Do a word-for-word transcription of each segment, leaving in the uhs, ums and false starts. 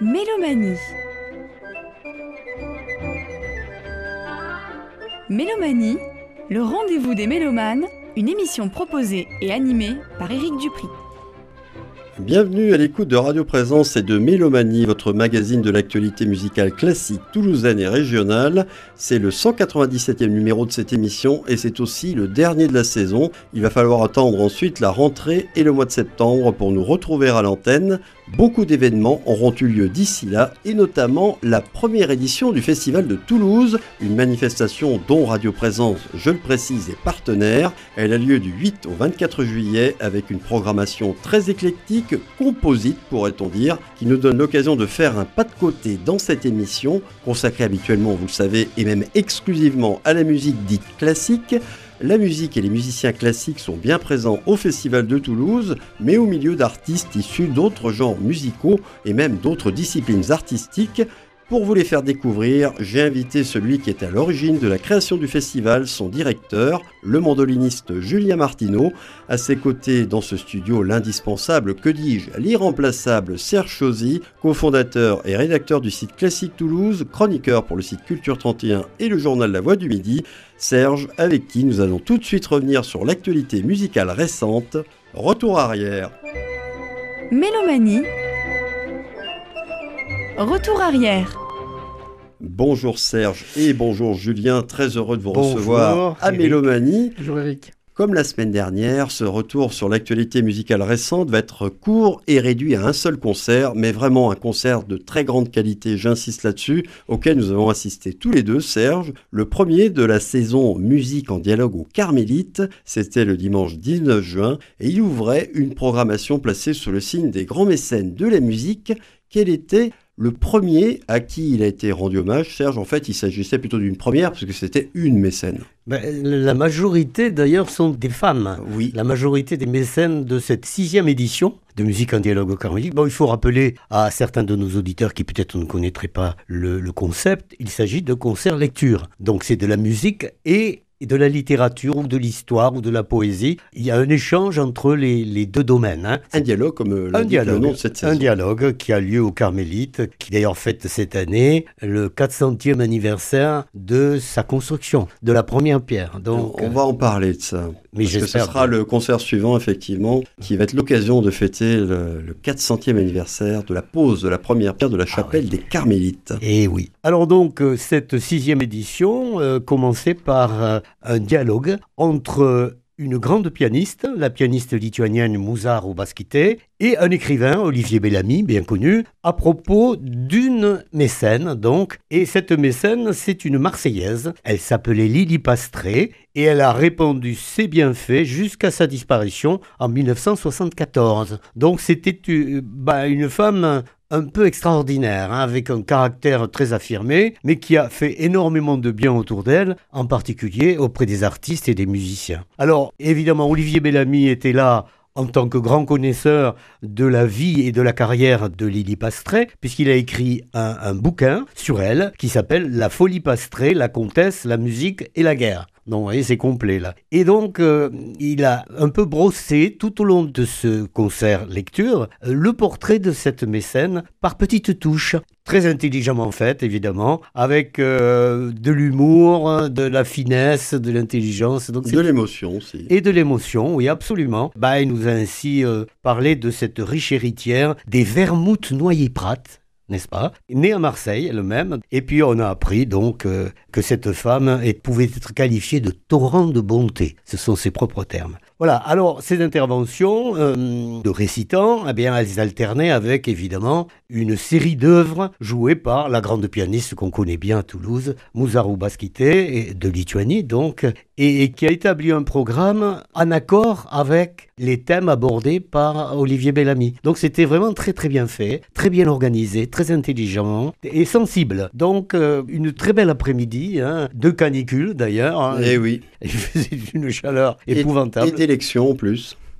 Mélomanie. Mélomanie, le rendez-vous des mélomanes, une émission proposée et animée par Éric Dupri. Bienvenue à l'écoute de Radio Présence et de Mélomanie, votre magazine de l'actualité musicale classique toulousaine et régionale. C'est le cent quatre-vingt-dix-septième numéro de cette émission et c'est aussi le dernier de la saison. Il va falloir attendre ensuite la rentrée et le mois de septembre pour nous retrouver à l'antenne. Beaucoup d'événements auront eu lieu d'ici là et notamment la première édition du Festival de Toulouse, une manifestation dont Radio Présence, je le précise, est partenaire. Elle a lieu du huit au vingt-quatre juillet avec une programmation très éclectique, composite pourrait-on dire, qui nous donne l'occasion de faire un pas de côté dans cette émission, consacrée habituellement, vous le savez, et même exclusivement à la musique dite classique. La musique et les musiciens classiques sont bien présents au Festival de Toulouse, mais au milieu d'artistes issus d'autres genres musicaux et même d'autres disciplines artistiques. Pour vous les faire découvrir, j'ai invité celui qui est à l'origine de la création du festival, son directeur, le mandoliniste Julien Martineau. À ses côtés, dans ce studio, l'indispensable, que dis-je, l'irremplaçable Serge Chauzy, cofondateur et rédacteur du site Classique Toulouse, chroniqueur pour le site Culture trente et un et le journal La Voix du Midi. Serge, avec qui nous allons tout de suite revenir sur l'actualité musicale récente. Retour arrière. Mélomanie. Retour arrière. Bonjour Serge et bonjour Julien, très heureux de vous bonjour, recevoir à Eric. Mélomanie. Bonjour Eric. Comme la semaine dernière, ce retour sur l'actualité musicale récente va être court et réduit à un seul concert, mais vraiment un concert de très grande qualité, j'insiste là-dessus, auquel nous avons assisté tous les deux, Serge. Le premier de la saison Musique en dialogue aux Carmélites, c'était le dimanche dix-neuf juin, et il ouvrait une programmation placée sous le signe des grands mécènes de la musique. Quel était le premier à qui il a été rendu hommage, Serge? En fait, il s'agissait plutôt d'une première, parce que c'était une mécène. Ben, la majorité, d'ailleurs, sont des femmes. Oui. La majorité des mécènes de cette sixième édition de Musique en dialogue aux Carmélites. Bon, il faut rappeler à certains de nos auditeurs qui peut-être ne connaîtraient pas le, le concept, il s'agit de concert-lecture. Donc, c'est de la musique et... et de la littérature ou de l'histoire ou de la poésie. Il y a un échange entre les, les deux domaines. Hein. Un dialogue, comme l'indique le nom de cette saison. Un dialogue qui a lieu aux Carmélites, qui d'ailleurs fête cette année le quatre centième anniversaire de sa construction, de la première pierre. Donc, on va en parler de ça. Mais parce que ce sera bien. Le concert suivant, effectivement, qui va être l'occasion de fêter le, le quatre centième anniversaire de la pose de la première pierre de la chapelle ah oui. des Carmélites. Et oui. Alors donc, cette sixième édition euh, commençait par euh, un dialogue entre une grande pianiste, la pianiste lituanienne Mūza Rubackytė, et un écrivain, Olivier Bellamy, bien connu, à propos d'une mécène, donc. Et cette mécène, c'est une Marseillaise. Elle s'appelait Lily Pastré, et elle a répandu ses bienfaits jusqu'à sa disparition en dix-neuf cent soixante-quatorze. Donc c'était euh, bah, une femme un peu extraordinaire, hein, avec un caractère très affirmé, mais qui a fait énormément de bien autour d'elle, en particulier auprès des artistes et des musiciens. Alors, évidemment, Olivier Bellamy était là en tant que grand connaisseur de la vie et de la carrière de Lily Pastré, puisqu'il a écrit un, un bouquin sur elle qui s'appelle « La folie Pastré, la comtesse, la musique et la guerre ». Donc, vous voyez, c'est complet, là. Et donc, euh, il a un peu brossé, tout au long de ce concert lecture, euh, le portrait de cette mécène par petites touches. Très intelligemment faite, évidemment, avec euh, de l'humour, de la finesse, de l'intelligence. Donc, de l'émotion aussi. Et de l'émotion, oui, absolument. Bah, il nous a ainsi euh, parlé de cette riche héritière des Vermouth Noyer-Prat, n'est-ce pas? Née à Marseille, elle-même. Et puis, on a appris donc euh, que cette femme est, pouvait être qualifiée de torrent de bonté. Ce sont ses propres termes. Voilà, alors ces interventions euh, de récitants, eh bien, elles alternaient avec évidemment une série d'œuvres jouées par la grande pianiste qu'on connaît bien à Toulouse, Mūza Rubackytė, de Lituanie donc, et, et qui a établi un programme en accord avec les thèmes abordés par Olivier Bellamy. Donc c'était vraiment très très bien fait, très bien organisé, très intelligent et sensible. Donc euh, une très belle après-midi, hein, de canicule d'ailleurs. Hein, et oui. Il faisait une chaleur épouvantable. Et, et d'élection en plus.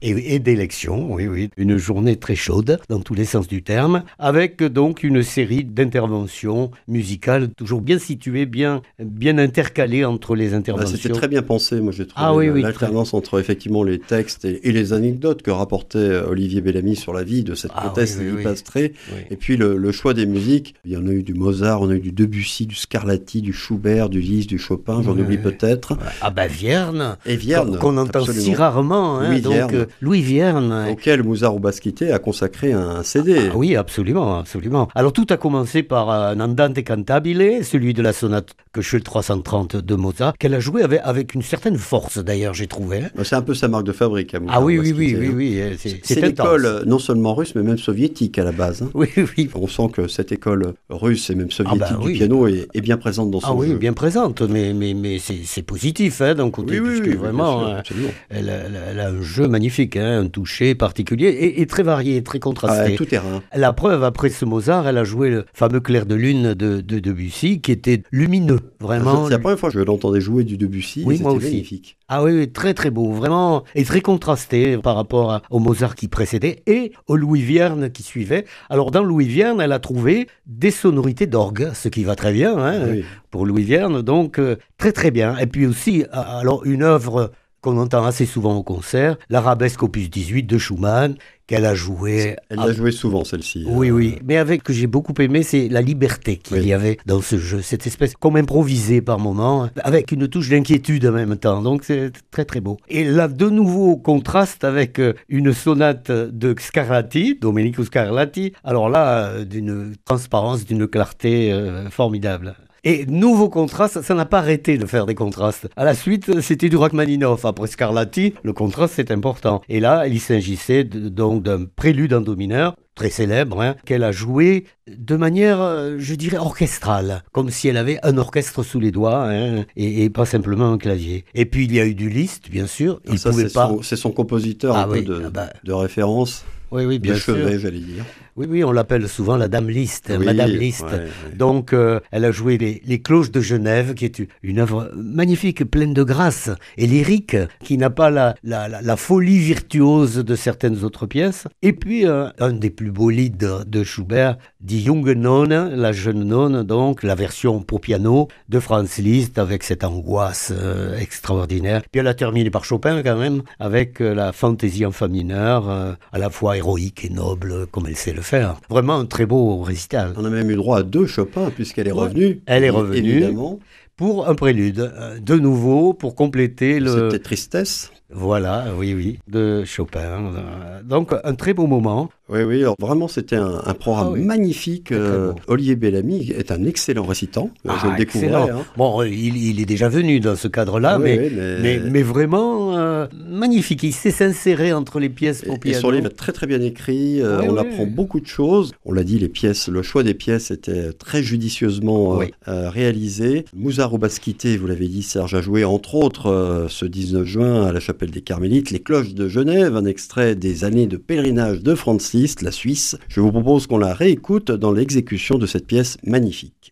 et, et d'élections, oui, oui. Une journée très chaude, dans tous les sens du terme, avec donc une série d'interventions musicales, toujours bien situées, bien, bien intercalées entre les interventions. Bah, c'était très bien pensé, moi j'ai trouvé ah, oui, oui, l'alternance très... entre effectivement les textes et, et les anecdotes que rapportait Olivier Bellamy sur la vie de cette ah, comtesse oui, oui, Lily Pastré, oui. et puis le, le choix des musiques. Il y en a eu du Mozart, on a eu du Debussy, du Scarlatti, du Schubert, du Liszt, du Chopin, j'en oui, oublie oui. peut-être. Ah bah Vierne, et Vierne qu'on entend absolument. si rarement, hein, Louis donc Vierne, euh, Louis Vierne. auquel Musard Oubaskité a consacré un C D. Ah, oui, absolument, absolument. Alors tout a commencé par un Andante cantabile, celui de la sonate Köchel trois cent trente de Mozart, qu'elle a joué avec, avec une certaine force d'ailleurs, j'ai trouvé. Hein. C'est un peu sa marque de fabrique à Musard Ah oui, oui, Oubaskité, oui, hein. oui, oui, c'est, c'est, c'est l'école non seulement russe, mais même soviétique à la base. Hein. Oui, oui. On sent que cette école russe et même soviétique ah bah, du oui. piano est, est bien présente dans son Ah oui, jeu. bien présente, mais, mais, mais c'est, c'est positif hein, d'un côté, oui, oui, puisque oui, vraiment, bien sûr, hein, elle, a, elle a un jeu magnifique, hein, un toucher particulier et, et très varié, très contrasté. Ah, tout terrain. La preuve, après ce Mozart, elle a joué le fameux Clair de lune de, de Debussy, qui était lumineux, vraiment. C'est la première fois que je l'entendais jouer du Debussy, oui, et moi c'était aussi. magnifique. Ah oui, oui, très très beau, vraiment, et très contrasté par rapport à, au Mozart qui précédait et au Louis Vierne qui suivait. Alors dans Louis Vierne, elle a trouvé des sonorités d'orgue, ce qui va très bien hein, oui. pour Louis Vierne, donc euh, très très bien. Et puis aussi, alors une œuvre qu'on entend assez souvent au concert, l'Arabesque opus dix-huit de Schumann, qu'elle a joué... Elle l'a joué souvent, celle-ci. Oui, euh... oui. Mais avec que j'ai beaucoup aimé, c'est la liberté qu'il oui. y avait dans ce jeu. Cette espèce, comme improvisée par moments, avec une touche d'inquiétude en même temps. Donc c'est très, très beau. Et là, de nouveau, contraste avec une sonate de Scarlatti, Domenico Scarlatti. Alors là, d'une transparence, d'une clarté euh, formidable. Et nouveau contraste, ça n'a pas arrêté de faire des contrastes. À la suite, c'était du Rachmaninoff. Après Scarlatti, le contraste, c'est important. Et là, il s'agissait de, donc d'un prélude en do mineur, très célèbre, hein, qu'elle a joué de manière, je dirais, orchestrale, comme si elle avait un orchestre sous les doigts, hein, et, et pas simplement un clavier. Et puis, il y a eu du Liszt, bien sûr. Il ça, pouvait c'est, pas... son, c'est son compositeur, ah, un oui, peu de, ah bah... de référence. Oui, oui, bien de sûr. chevet, j'allais dire. Oui, oui, on l'appelle souvent la Dame Liszt, oui, Madame Liszt. Ouais, ouais. Donc, euh, elle a joué les, les Cloches de Genève, qui est une œuvre magnifique, pleine de grâce et lyrique, qui n'a pas la, la, la, la folie virtuose de certaines autres pièces. Et puis, euh, un des plus beaux lieds de, de Schubert, Die Junge Nonne, la jeune nonne, donc, la version pour piano de Franz Liszt, avec cette angoisse euh, extraordinaire. Puis elle a terminé par Chopin, quand même, avec euh, la fantaisie en fa mineur, euh, à la fois héroïque et noble, comme elle sait le faire. Vraiment un très beau récital. On a même eu droit à deux Chopin, puisqu'elle est ouais. revenue. Elle est revenue, évidemment. Pour un prélude, de nouveau, pour compléter le... C'était Tristesse. Voilà, oui, oui, de Chopin. Donc, un très beau moment. Oui, oui, alors vraiment, c'était un, un programme ah, oui. magnifique. Euh, Olivier Bellamy est un excellent récitant, ah, je le découvrais. Hein. Bon, il, il est déjà venu dans ce cadre-là, oui, mais, oui, mais... Mais, mais vraiment euh, magnifique. Il sait s'insérer entre les pièces pour et, piano. Et son livre est très très bien écrit, euh, oui, on oui. apprend beaucoup de choses. On l'a dit, les pièces, le choix des pièces était très judicieusement oui. euh, réalisé. Musard Oubaskité, vous l'avez dit, Serge a joué entre autres euh, ce dix-neuf juin à la chapelle des Carmélites, les Cloches de Genève, un extrait des années de pèlerinage de Franz Liszt, la Suisse. Je vous propose qu'on la réécoute dans l'exécution de cette pièce magnifique.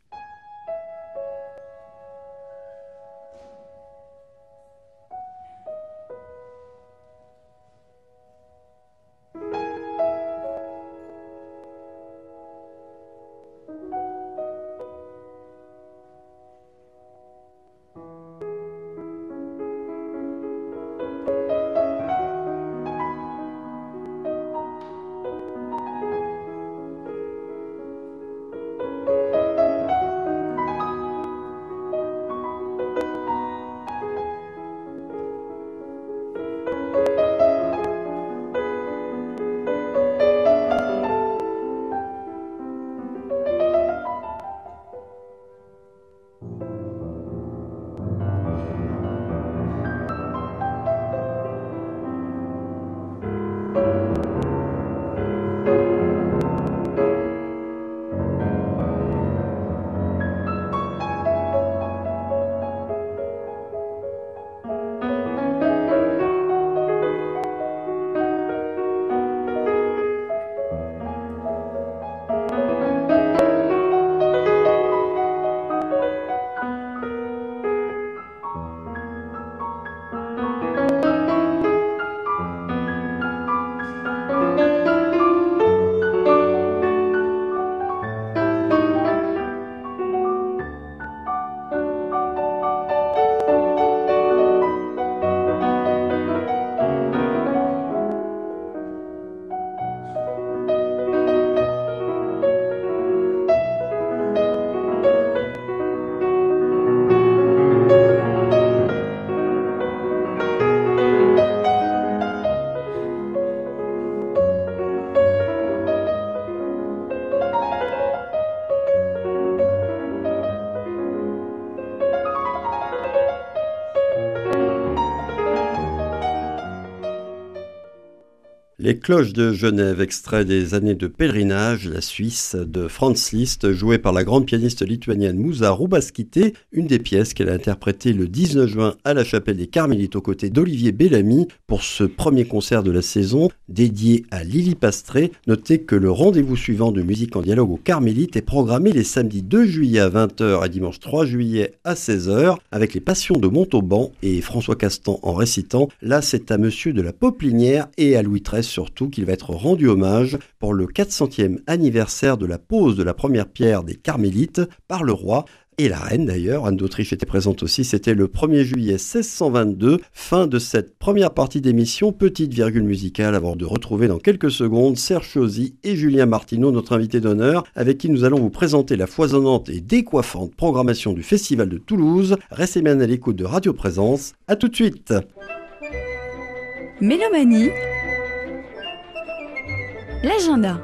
Les cloches de Genève, extrait des années de pèlerinage, la Suisse de Franz Liszt, jouée par la grande pianiste lituanienne Musa Roubaskite, une des pièces qu'elle a interprétées le dix-neuf juin à la chapelle des Carmélites aux côtés d'Olivier Bellamy pour ce premier concert de la saison dédié à Lily Pastré. Notez que le rendez-vous suivant de Musique en dialogue aux Carmélites est programmé les samedis deux juillet à vingt heures et dimanche trois juillet à seize heures avec les Passions de Montauban et François Castan en récitant. Là, c'est à Monsieur de la Poplinière et à Louis treize surtout qu'il va être rendu hommage pour le quatre centième anniversaire de la pose de la première pierre des Carmélites par le roi et la reine d'ailleurs. Anne d'Autriche était présente aussi. C'était le premier juillet seize cent vingt-deux. Fin de cette première partie d'émission. Petite virgule musicale avant de retrouver dans quelques secondes Serge Chauzy et Julien Martineau, notre invité d'honneur, avec qui nous allons vous présenter la foisonnante et décoiffante programmation du Festival de Toulouse. Restez bien à l'écoute de Radio Présence. À tout de suite. Mélomanie, l'agenda.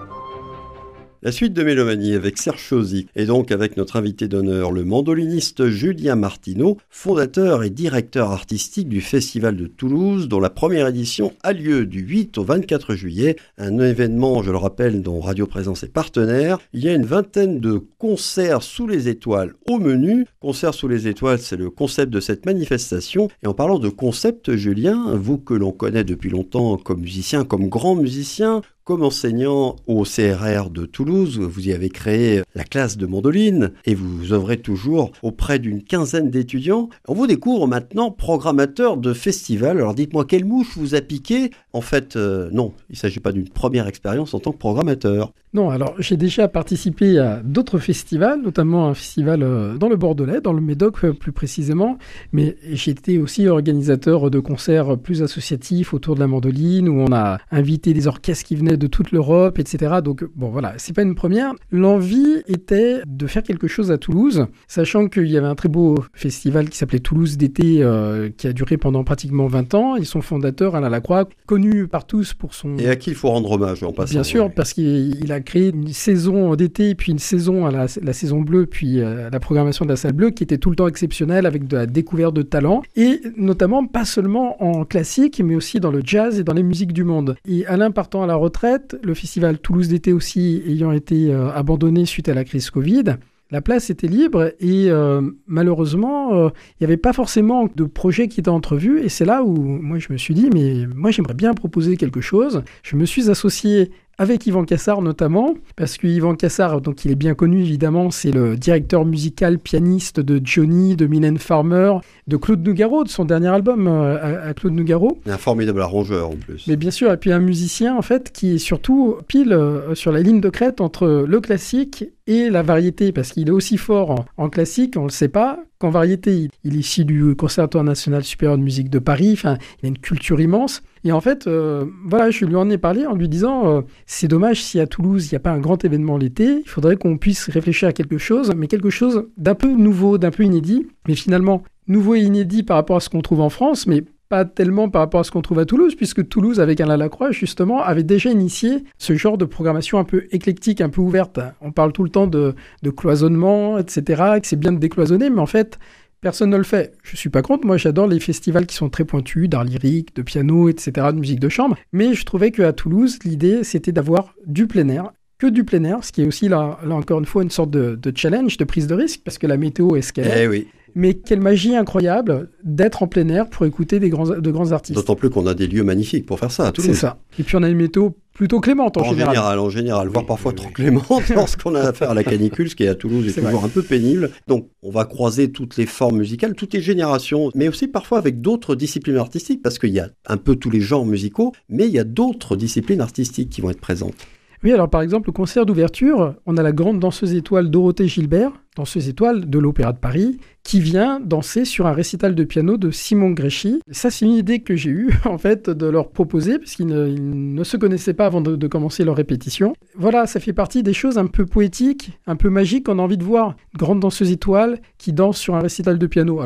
La suite de Mélomanie avec Serge Chauzy et donc avec notre invité d'honneur, le mandoliniste Julien Martineau, fondateur et directeur artistique du Festival de Toulouse, dont la première édition a lieu du huit au vingt-quatre juillet. Un événement, je le rappelle, dont Radio Présence est partenaire. Il y a une vingtaine de concerts sous les étoiles au menu. Concerts sous les étoiles, c'est le concept de cette manifestation. Et en parlant de concept, Julien, vous que l'on connaît depuis longtemps comme musicien, comme grand musicien, comme enseignant au C R R de Toulouse, vous y avez créé la classe de mandoline et vous œuvrez toujours auprès d'une quinzaine d'étudiants. On vous découvre maintenant programmateur de festival. Alors dites-moi, quelle mouche vous a piqué ? En fait, euh, non, il ne s'agit pas d'une première expérience en tant que programmateur. Non, alors j'ai déjà participé à d'autres festivals, notamment un festival dans le Bordelais, dans le Médoc plus précisément, mais j'étais aussi organisateur de concerts plus associatifs autour de la mandoline, où on a invité des orchestres qui venaient de toute l'Europe, et cetera. Donc bon voilà, c'est pas une première. L'envie était de faire quelque chose à Toulouse, sachant qu'il y avait un très beau festival qui s'appelait Toulouse d'été, euh, qui a duré pendant pratiquement vingt ans, et son fondateur, Alain Lacroix, connu par tous pour son... Et à qui il faut rendre hommage en passant. Bien sûr, oui. Parce qu'il a créé une saison d'été, puis une saison à la, la saison bleue, puis euh, la programmation de la salle bleue, qui était tout le temps exceptionnelle, avec de la découverte de talents, et notamment pas seulement en classique, mais aussi dans le jazz et dans les musiques du monde. Et Alain partant à la retraite, le festival Toulouse d'été aussi ayant été euh, abandonné suite à la crise Covid, la place était libre et euh, malheureusement, il euh, n'y avait pas forcément de projet qui était entrevu. Et c'est là où moi je me suis dit, mais moi j'aimerais bien proposer quelque chose. Je me suis associé avec Yvan Cassard notamment, parce que Yvan Cassard, donc il est bien connu évidemment, c'est le directeur musical pianiste de Johnny, de Mylène Farmer, de Claude Nougaro, de son dernier album euh, à, à Claude Nougaro. Un formidable arrangeur en plus. Mais bien sûr, et puis un musicien en fait qui est surtout pile euh, sur la ligne de crête entre le classique et la variété, parce qu'il est aussi fort en, en classique, on ne le sait pas, qu'en variété. Il, il est issu du Conservatoire national supérieur de musique de Paris, enfin, il a une culture immense. Et en fait, euh, voilà, je lui en ai parlé en lui disant, euh, c'est dommage si à Toulouse, il n'y a pas un grand événement l'été, il faudrait qu'on puisse réfléchir à quelque chose, mais quelque chose d'un peu nouveau, d'un peu inédit, mais finalement, nouveau et inédit par rapport à ce qu'on trouve en France, mais pas tellement par rapport à ce qu'on trouve à Toulouse, puisque Toulouse, avec Alain Lacroix, justement, avait déjà initié ce genre de programmation un peu éclectique, un peu ouverte. On parle tout le temps de, de cloisonnement, et cetera, que c'est bien de décloisonner, mais en fait, personne ne le fait. Je suis pas contre, moi j'adore les festivals qui sont très pointus, d'art lyrique, de piano, et cetera, de musique de chambre, mais je trouvais qu'à Toulouse, l'idée, c'était d'avoir du plein air, que du plein air, ce qui est aussi, là, là encore une fois, une sorte de, de challenge, de prise de risque, parce que la météo est ce qu'elle est. Eh oui. Mais quelle magie incroyable d'être en plein air pour écouter des grands, de grands artistes. D'autant plus qu'on a des lieux magnifiques pour faire ça à Toulouse. C'est ça. Et puis on a une météo plutôt clémente en, en général. général. En général, voire Oui, parfois oui, trop oui. clémente lorsqu'on a affaire à la canicule, ce qui est à Toulouse est, C'est toujours vrai. un peu pénible. Donc on va croiser toutes les formes musicales, toutes les générations, mais aussi parfois avec d'autres disciplines artistiques, parce qu'il y a un peu tous les genres musicaux, mais il y a d'autres disciplines artistiques qui vont être présentes. Oui, alors par exemple, le concert d'ouverture, on a la grande danseuse étoile Dorothée Gilbert, danseuse étoile de l'Opéra de Paris, qui vient danser sur un récital de piano de Simon Gréchy. Ça, c'est une idée que j'ai eue, en fait, de leur proposer, parce qu'ils ne, ils ne se connaissaient pas avant de, de commencer leur répétition. Voilà, ça fait partie des choses un peu poétiques, un peu magiques qu'on a envie de voir. Une grande danseuse étoile qui danse sur un récital de piano. Alors,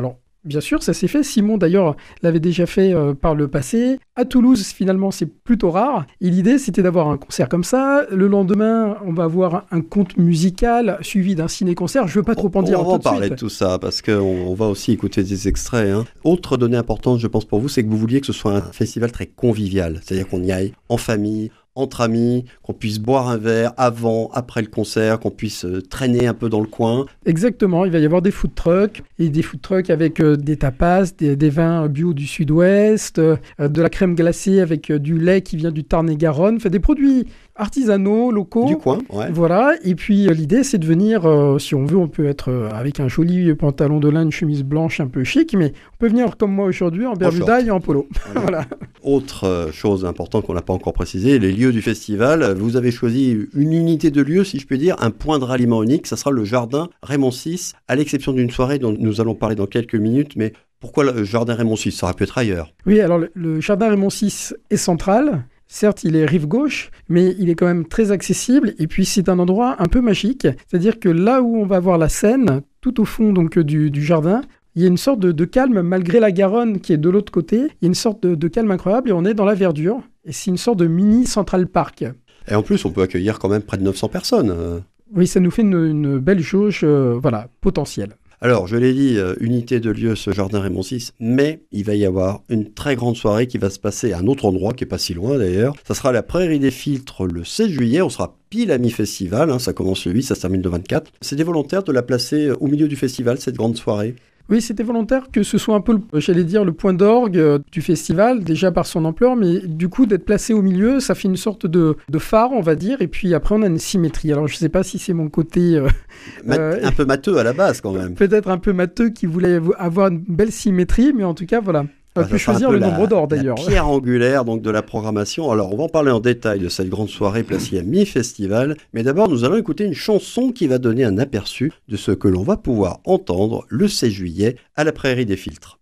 Bien sûr, ça s'est fait. Simon, d'ailleurs, l'avait déjà fait euh, par le passé. À Toulouse, finalement, c'est plutôt rare. Et l'idée, c'était d'avoir un concert comme ça. Le lendemain, on va avoir un conte musical suivi d'un ciné-concert. Je ne veux pas trop en dire on tout va en de parler suite. de tout ça, parce qu'on on va aussi écouter des extraits. Hein. Autre donnée importante, je pense, pour vous, c'est que vous vouliez que ce soit un festival très convivial. C'est-à-dire qu'on y aille en famille, entre amis, qu'on puisse boire un verre avant, après le concert, qu'on puisse euh, traîner un peu dans le coin. Exactement, il va y avoir des food trucks, et des food trucks avec euh, des tapas, des, des vins bio du sud-ouest, euh, de la crème glacée avec euh, du lait qui vient du Tarn-et-Garonne, enfin des produits artisanaux, locaux. Du coin, ouais. Voilà, et puis euh, l'idée c'est de venir, euh, si on veut, on peut être euh, avec un joli pantalon de lin, une chemise blanche un peu chic, mais on peut venir comme moi aujourd'hui en bermuda et en polo. Voilà. Voilà. Autre euh, chose importante qu'on n'a pas encore précisé, les lieux du festival. Vous avez choisi une unité de lieu, si je puis dire, un point de ralliement unique. Ça sera le jardin Raymond six, à l'exception d'une soirée dont nous allons parler dans quelques minutes. Mais pourquoi le jardin Raymond six? Ça aurait pu être ailleurs. Oui, alors le, le jardin Raymond six est central. Certes, il est rive gauche, mais il est quand même très accessible. Et puis, c'est un endroit un peu magique. C'est-à-dire que là où on va voir la Seine, tout au fond donc du, du jardin, il y a une sorte de, de calme, malgré la Garonne qui est de l'autre côté. Il y a une sorte de, de calme incroyable et on est dans la verdure. Et c'est une sorte de mini Central Park. Et en plus, on peut accueillir quand même près de neuf cents personnes. Oui, ça nous fait une, une belle jauge euh, voilà, potentielle. Alors, je l'ai dit, euh, unité de lieu, ce jardin Raymond six, mais il va y avoir une très grande soirée qui va se passer à un autre endroit, qui n'est pas si loin d'ailleurs. Ça sera la Prairie des Filtres le seize juillet, on sera pile à mi-festival, hein, ça commence le huit, ça se termine le vingt-quatre. C'était volontaire de la placer au milieu du festival, cette grande soirée? Oui, c'était volontaire que ce soit un peu, le, j'allais dire, le point d'orgue euh, du festival, déjà par son ampleur, mais du coup, d'être placé au milieu, ça fait une sorte de, de phare, on va dire, et puis après, on a une symétrie. Alors, je ne sais pas si c'est mon côté... Euh, Mat- euh, un peu matheux à la base, quand même. Peut-être un peu matheux qui voulait avoir une belle symétrie, mais en tout cas, voilà. On Ah, peut ça sera choisir un peu le la- nombre d'or, la d'ailleurs. pierre angulaire donc, de la programmation. Alors, on va en parler en détail de cette grande soirée placée à mi-festival. Mais d'abord, nous allons écouter une chanson qui va donner un aperçu de ce que l'on va pouvoir entendre le seize juillet à la Prairie des Filtres.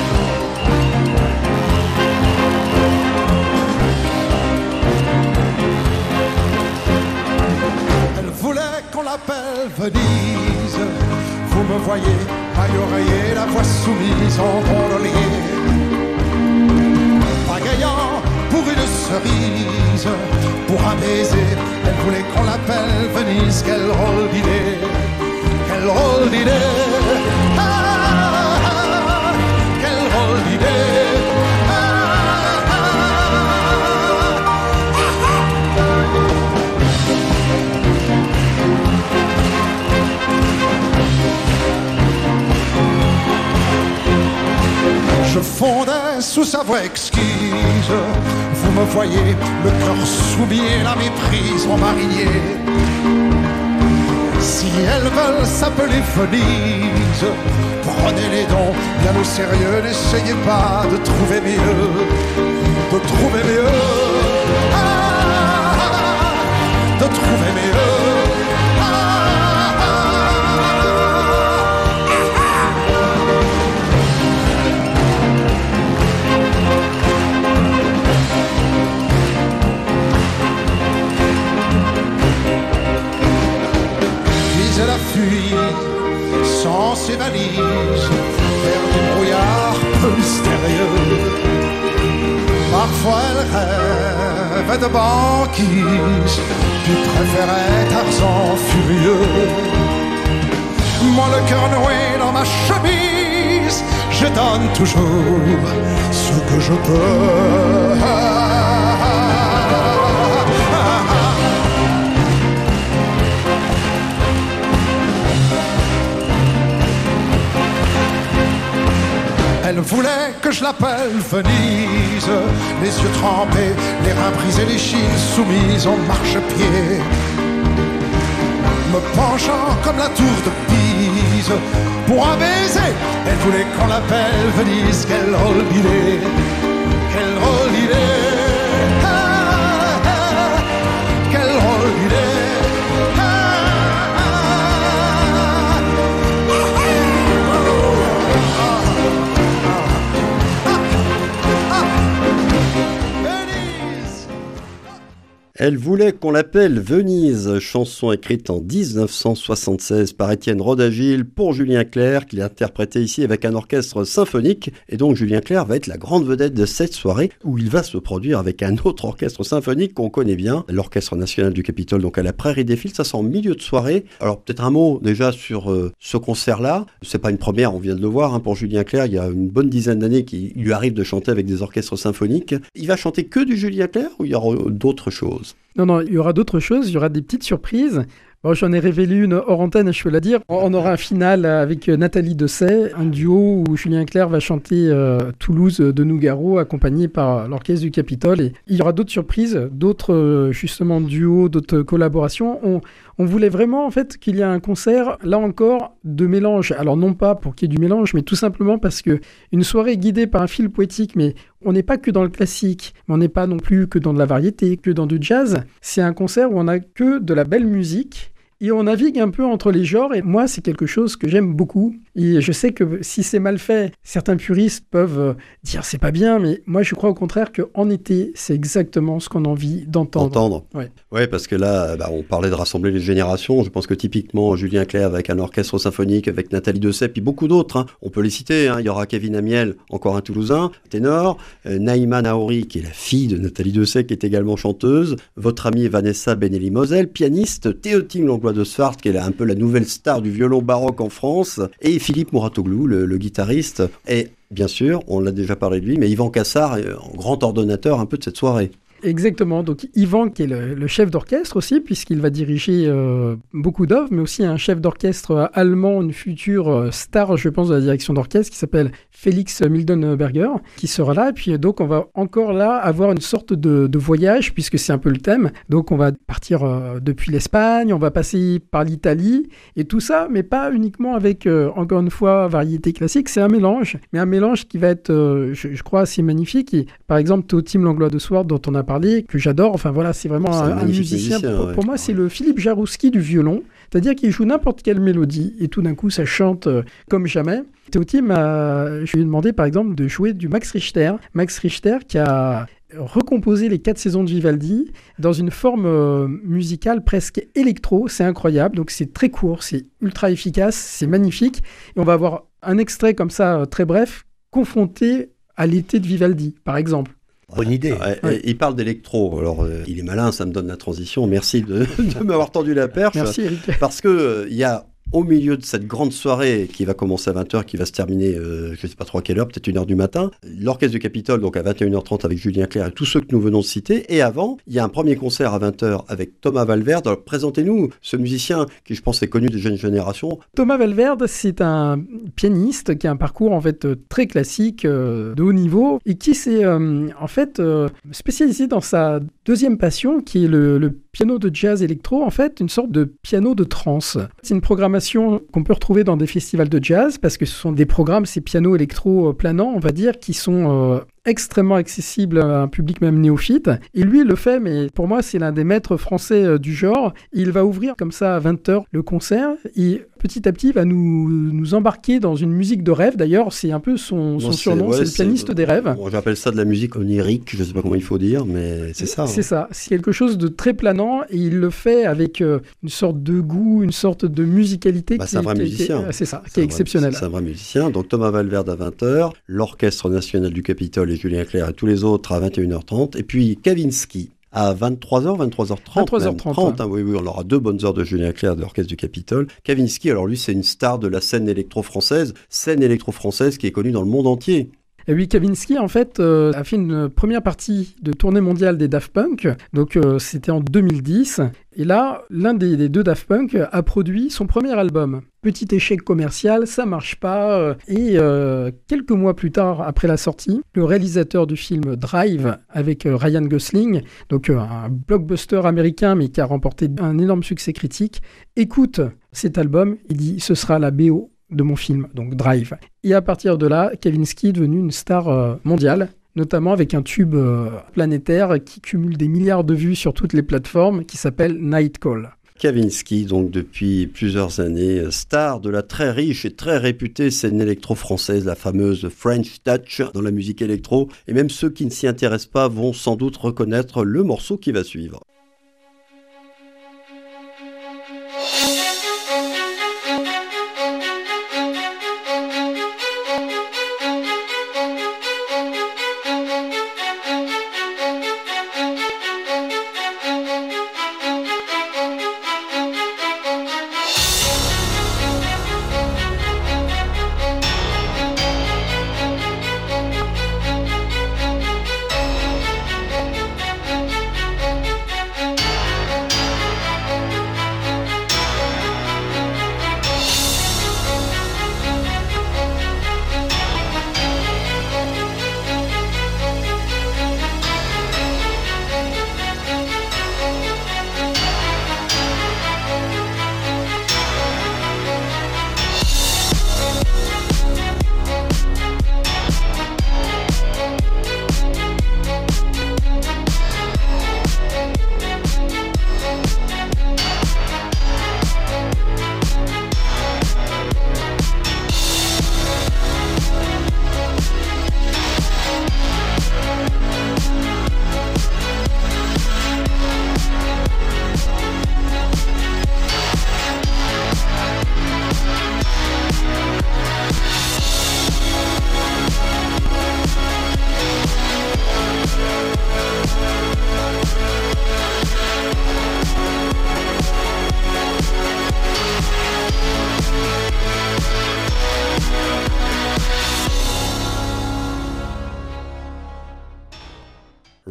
Elle voulait qu'on l'appelle Venise. Vous me voyez, maille oreiller, la voix soumise en gondolier. Pagayant pour une cerise, pour un baiser, elle voulait qu'on l'appelle Venise. Quelle drôle d'idée, quelle drôle d'idée. Ah, ah, ah, quelle drôle d'idée. Ah, ah, Je fondais sous sa voix exquise. Vous me voyez, le cœur soumis et la méprise en marinier. Si elles veulent s'appeler Venise, prenez les dons bien au sérieux. N'essayez pas de trouver mieux, de trouver mieux, ah, de trouver mieux. Elle a fui sans ses valises vers des brouillards peu mystérieux. Parfois elle rêvait de banquise, puis préférait Tarzan furieux. Moi le cœur noué dans ma chemise, je donne toujours ce que je peux. Elle voulait que je l'appelle Venise, les yeux trempés, les reins brisés, les chines soumises en marchepied. Me penchant comme la tour de Pise pour un baiser, elle voulait qu'on l'appelle Venise. Quelle drôle d'idée, quelle drôle d'idée, ah, ah, quelle drôle d'idée. Elle voulait qu'on l'appelle Venise, chanson écrite en dix-neuf cent soixante-seize par Étienne Rodagil pour Julien Clerc, qu'il a interprété ici avec un orchestre symphonique. Et donc Julien Clerc va être la grande vedette de cette soirée où il va se produire avec un autre orchestre symphonique qu'on connaît bien, l'Orchestre National du Capitole, donc à la Prairie des Fields. Ça c'est en milieu de soirée. Alors peut-être un mot déjà sur euh, ce concert-là. C'est pas une première, on vient de le voir, hein, pour Julien Clerc. Il y a une bonne dizaine d'années qu'il lui arrive de chanter avec des orchestres symphoniques. Il va chanter que du Julien Clerc ou il y aura d'autres choses? Non, non, il y aura d'autres choses, il y aura des petites surprises. Bon, j'en ai révélé une hors antenne, je peux la dire. On aura un final avec Nathalie Dessay, un duo où Julien Clerc va chanter euh, Toulouse de Nougaro, accompagné par l'Orchestre du Capitole. Et il y aura d'autres surprises, d'autres euh, justement duos, d'autres collaborations. On, on voulait vraiment en fait qu'il y ait un concert, là encore, de mélange. Alors non pas pour qu'il y ait du mélange, mais tout simplement parce que une soirée guidée par un fil poétique, mais on n'est pas que dans le classique, mais on n'est pas non plus que dans de la variété, que dans du jazz. C'est un concert où on n'a que de la belle musique et on navigue un peu entre les genres. Et moi, c'est quelque chose que j'aime beaucoup. Et je sais que si c'est mal fait, certains puristes peuvent dire c'est pas bien, mais moi, je crois au contraire qu'en été, c'est exactement ce qu'on a envie d'entendre. Entendre. Ouais. Ouais, parce que là, bah, on parlait de rassembler les générations. Je pense que typiquement, Julien Clerc avec un orchestre symphonique, avec Nathalie Dessay, puis beaucoup d'autres. Hein. On peut les citer. Hein. Il y aura Kevin Amiel, encore un Toulousain, ténor. Euh, Naïma Naouri, qui est la fille de Nathalie Dessay, qui est également chanteuse. Votre amie Vanessa Benelli-Moselle, pianiste. Théotime Langlois de Swart, qui est un peu la nouvelle star du violon baroque en France. Et Philippe Mouratoglou, le, le guitariste. Et bien sûr, on l'a déjà parlé de lui, mais Yvan Cassard, grand ordonnateur un peu de cette soirée. Exactement, donc Yvan qui est le, le chef d'orchestre aussi, puisqu'il va diriger euh, beaucoup d'œuvres, mais aussi un chef d'orchestre allemand, une future star, je pense, de la direction d'orchestre, qui s'appelle Félix Mildenberger, qui sera là. Et puis donc on va encore là avoir une sorte de, de voyage, puisque c'est un peu le thème. Donc on va partir euh, depuis l'Espagne, on va passer par l'Italie, et tout ça, mais pas uniquement avec, euh, encore une fois, variété classique, c'est un mélange, mais un mélange qui va être, euh, je, je crois, assez magnifique. Et, par exemple, Théotime Langlois de Swart, dont on a parlé, que j'adore, enfin voilà, c'est vraiment c'est un, un musicien. musicien pour, ouais. pour moi, c'est le Philippe Jarouski du violon, c'est-à-dire qu'il joue n'importe quelle mélodie, et tout d'un coup, ça chante euh, comme jamais. Théotime, euh, je lui ai demandé, par exemple, de jouer du Max Richter. Max Richter qui a recomposé les quatre saisons de Vivaldi dans une forme euh, musicale presque électro, c'est incroyable, donc c'est très court, c'est ultra efficace, c'est magnifique, et on va avoir un extrait comme ça, euh, très bref, confronté à l'été de Vivaldi, par exemple. Bonne idée. Ouais, ouais. Il parle d'électro. Alors, euh, il est malin, ça me donne la transition. Merci de, de m'avoir tendu la perche. Merci, Eric. Parce qu'il euh, y a au milieu de cette grande soirée qui va commencer à vingt heures, qui va se terminer, euh, je ne sais pas trop à quelle heure, peut-être une heure du matin, l'Orchestre du Capitole, donc à vingt et une heures trente avec Julien Clerc et tous ceux que nous venons de citer. Et avant, il y a un premier concert à vingt heures avec Thomas Valverde. Alors, présentez-nous ce musicien qui, je pense, est connu des jeunes générations. Thomas Valverde, c'est un pianiste qui a un parcours en fait très classique, euh, de haut niveau, et qui s'est euh, en fait euh, spécialisé dans sa deuxième passion, qui est le, le piano de jazz électro, en fait, une sorte de piano de trance. C'est une programmation qu'on peut retrouver dans des festivals de jazz, parce que ce sont des programmes, ces pianos électro planants, on va dire, qui sont euh, extrêmement accessibles à un public même néophyte. Et lui, il le fait, mais pour moi, c'est l'un des maîtres français euh, du genre. Il va ouvrir comme ça à vingt heures le concert, et petit à petit, il va nous, nous embarquer dans une musique de rêve. D'ailleurs, c'est un peu son, son non, surnom, c'est, ouais, c'est le pianiste c'est, des rêves. Bon, j'appelle ça de la musique onirique, je ne sais pas comment il faut dire, mais c'est ça. C'est hein. ça, c'est quelque chose de très planant, et il le fait avec euh, une sorte de goût, une sorte de musicalité. Bah, qui, c'est un vrai qui, musicien. Qui, c'est ça, c'est qui est vrai, exceptionnel. C'est un vrai musicien. Donc Thomas Valverde à vingt heures, l'Orchestre National du Capitole et Julien Clerc et tous les autres à vingt et une heures trente, et puis Kavinsky à vingt-trois heures, vingt-trois heures trente. vingt-trois heures trente. Hein, oui, oui, on aura deux bonnes heures de Julien Clerc de l'Orchestre du Capitole. Kavinsky, alors lui, c'est une star de la scène électro-française, scène électro-française qui est connue dans le monde entier. Et oui, Kavinsky, en fait, euh, a fait une première partie de tournée mondiale des Daft Punk. Donc, euh, c'était en deux mille dix. Et là, l'un des, des deux Daft Punk a produit son premier album. Petit échec commercial, ça marche pas. Euh, et euh, quelques mois plus tard, après la sortie, le réalisateur du film Drive avec euh, Ryan Gosling, donc euh, un blockbuster américain, mais qui a remporté un énorme succès critique, écoute cet album, il dit « ce sera la B O de mon film, donc Drive ». Et à partir de là, Kavinsky est devenu une star euh, mondiale, notamment avec un tube euh, planétaire qui cumule des milliards de vues sur toutes les plateformes, qui s'appelle Night Call. Kavinsky, donc depuis plusieurs années, star de la très riche et très réputée scène électro-française, la fameuse French Touch dans la musique électro. Et même ceux qui ne s'y intéressent pas vont sans doute reconnaître le morceau qui va suivre.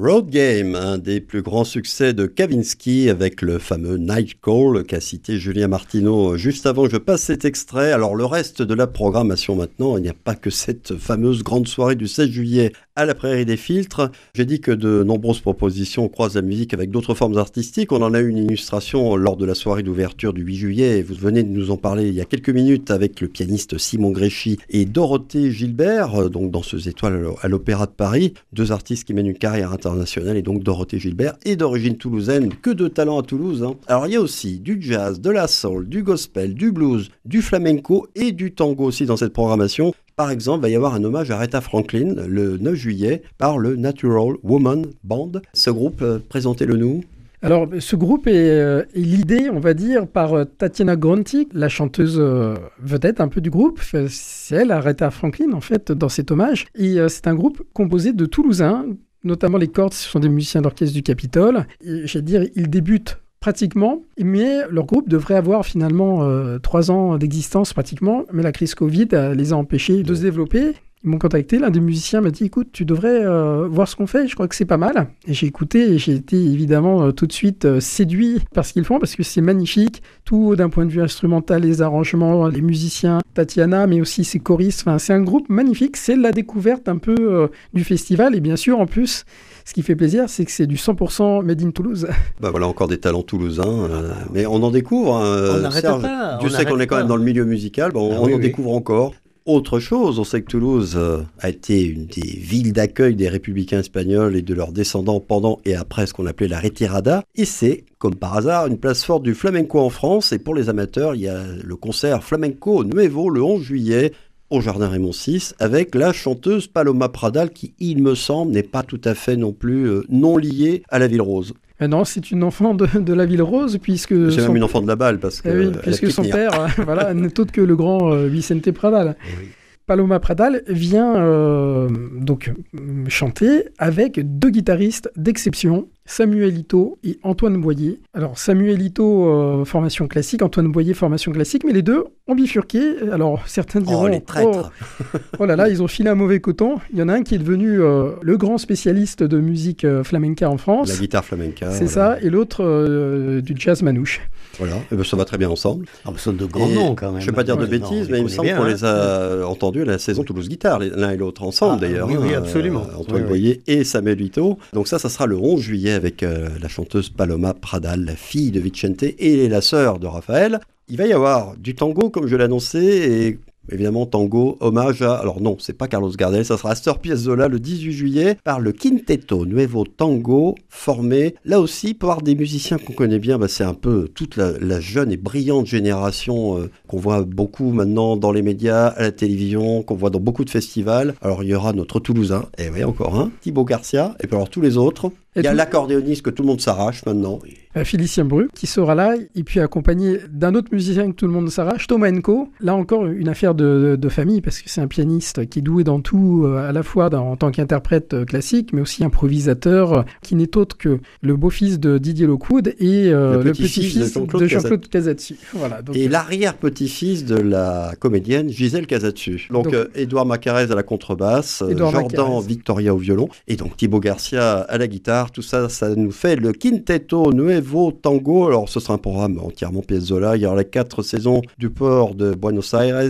Road Game, un des plus grands succès de Kavinsky avec le fameux Night Call qu'a cité Julien Martineau juste avant que je passe cet extrait. Alors le reste de la programmation maintenant, il n'y a pas que cette fameuse grande soirée du seize juillet à la Prairie des Filtres. J'ai dit que de nombreuses propositions croisent la musique avec d'autres formes artistiques. On en a eu une illustration lors de la soirée d'ouverture du huit juillet et vous venez de nous en parler il y a quelques minutes avec le pianiste Simon Gréchy et Dorothée Gilbert, donc danseuse étoile à l'Opéra de Paris, deux artistes qui mènent une carrière internationale et donc Dorothée Gilbert est d'origine toulousaine, que de talent à Toulouse. Hein. Alors il y a aussi du jazz, de la soul, du gospel, du blues, du flamenco et du tango aussi dans cette programmation. Par exemple, il va y avoir un hommage à Aretha Franklin le neuf juillet par le Natural Woman Band. Ce groupe, euh, présentez-le nous. Alors, ce groupe est, euh, est l'idée, on va dire, par euh, Tatiana Gronti, la chanteuse euh, vedette un peu du groupe. C'est elle, Aretha Franklin, en fait, dans cet hommage. Et euh, c'est un groupe composé de Toulousains, notamment les cordes, ce sont des musiciens d'orchestre du Capitole. Et, j'allais dire, ils débutent pratiquement, mais leur groupe devrait avoir finalement euh, trois ans d'existence pratiquement, mais la crise Covid euh, les a empêchés de se développer. Ils m'ont contacté, l'un des musiciens m'a dit « Écoute, tu devrais euh, voir ce qu'on fait, je crois que c'est pas mal ». Et j'ai écouté et j'ai été évidemment euh, tout de suite euh, séduit par ce qu'ils font, parce que c'est magnifique, tout d'un point de vue instrumental, les arrangements, les musiciens, Tatiana, mais aussi ses choristes, enfin, c'est un groupe magnifique, c'est la découverte un peu euh, du festival, et bien sûr, en plus, ce qui fait plaisir, c'est que c'est du cent pour cent made in Toulouse. Bah voilà, encore des talents toulousains, euh, mais on en découvre. Hein, on n'arrête pas. Dieu sait qu'on est quand même dans le milieu musical, bon, ah, on oui, en oui. découvre encore. Autre chose, on sait que Toulouse euh, a été une des villes d'accueil des républicains espagnols et de leurs descendants pendant et après ce qu'on appelait la retirada. Et c'est, comme par hasard, une place forte du flamenco en France. Et pour les amateurs, il y a le concert Flamenco Nuevo le onze juillet au Jardin Raymond six avec la chanteuse Paloma Pradal qui, il me semble, n'est pas tout à fait non plus euh, non liée à la Ville Rose. Mais non, c'est une enfant de, de la Ville Rose, puisque... C'est son... même une enfant de la balle, parce que... Eh oui, puisque son père euh, voilà, n'est autre que le grand euh, Vicente Pradal. Eh oui. Paloma Pradal vient euh, donc chanter avec deux guitaristes d'exception, Samuel Ito et Antoine Boyer. Alors Samuel Ito, euh, formation classique, Antoine Boyer, formation classique, mais les deux ont bifurqué. Alors certains diront... Oh, les traîtres oh, oh là là, ils ont filé un mauvais coton. Il y en a un qui est devenu euh, le grand spécialiste de musique euh, flamenca en France. La guitare flamenca. C'est voilà. ça, et l'autre euh, du jazz manouche. Voilà, et ben ça va très bien ensemble. Ah, ce sont de grands et noms quand même. Je ne vais pas dire de ouais, bêtises, non, mais il me semble bien, qu'on hein. les a entendus à la saison Toulouse Guitare, l'un et l'autre ensemble ah, d'ailleurs. Oui, oui, absolument. Euh, Antoine oui, Boyer oui. et Samuel Ito. Donc ça, ça sera le onze juillet avec euh, la chanteuse Paloma Pradal, la fille de Vicente et la sœur de Raphaël. Il va y avoir du tango, comme je l'ai annoncé, et... évidemment, tango, hommage à... Alors non, c'est pas Carlos Gardel, ça sera Astor Piazzolla le dix-huit juillet par le Quinteto Nuevo Tango, formé là aussi par des musiciens qu'on connaît bien. Bah, c'est un peu toute la, la jeune et brillante génération euh, qu'on voit beaucoup maintenant dans les médias, à la télévision, qu'on voit dans beaucoup de festivals. Alors il y aura notre Toulousain, et oui encore un, Thibaut Garcia, et puis alors tous les autres. Il y a tout... l'accordéoniste que tout le monde s'arrache maintenant. Euh, Félicien Bru, qui sera là, et puis accompagné d'un autre musicien que tout le monde s'arrache, Thomas Enco. Là encore, une affaire de, de, de famille, parce que c'est un pianiste qui est doué dans tout, euh, à la fois dans, en tant qu'interprète euh, classique, mais aussi improvisateur, euh, qui n'est autre que le beau-fils de Didier Lockwood et euh, le petit-fils petit de Jean-Claude, de Jean-Claude Casatsu. Voilà, donc, et euh... l'arrière-petit-fils de la comédienne Gisèle Casatsu. Donc, donc euh, Édouard Macarez à la contrebasse, Édouard Jordan Macarez. Victoria au violon, et donc Thibaut Garcia à la guitare. Tout ça, ça nous fait le Quinteto Nuevo Tango. Alors, ce sera un programme entièrement Piazzolla. Il y aura les quatre saisons du port de Buenos Aires,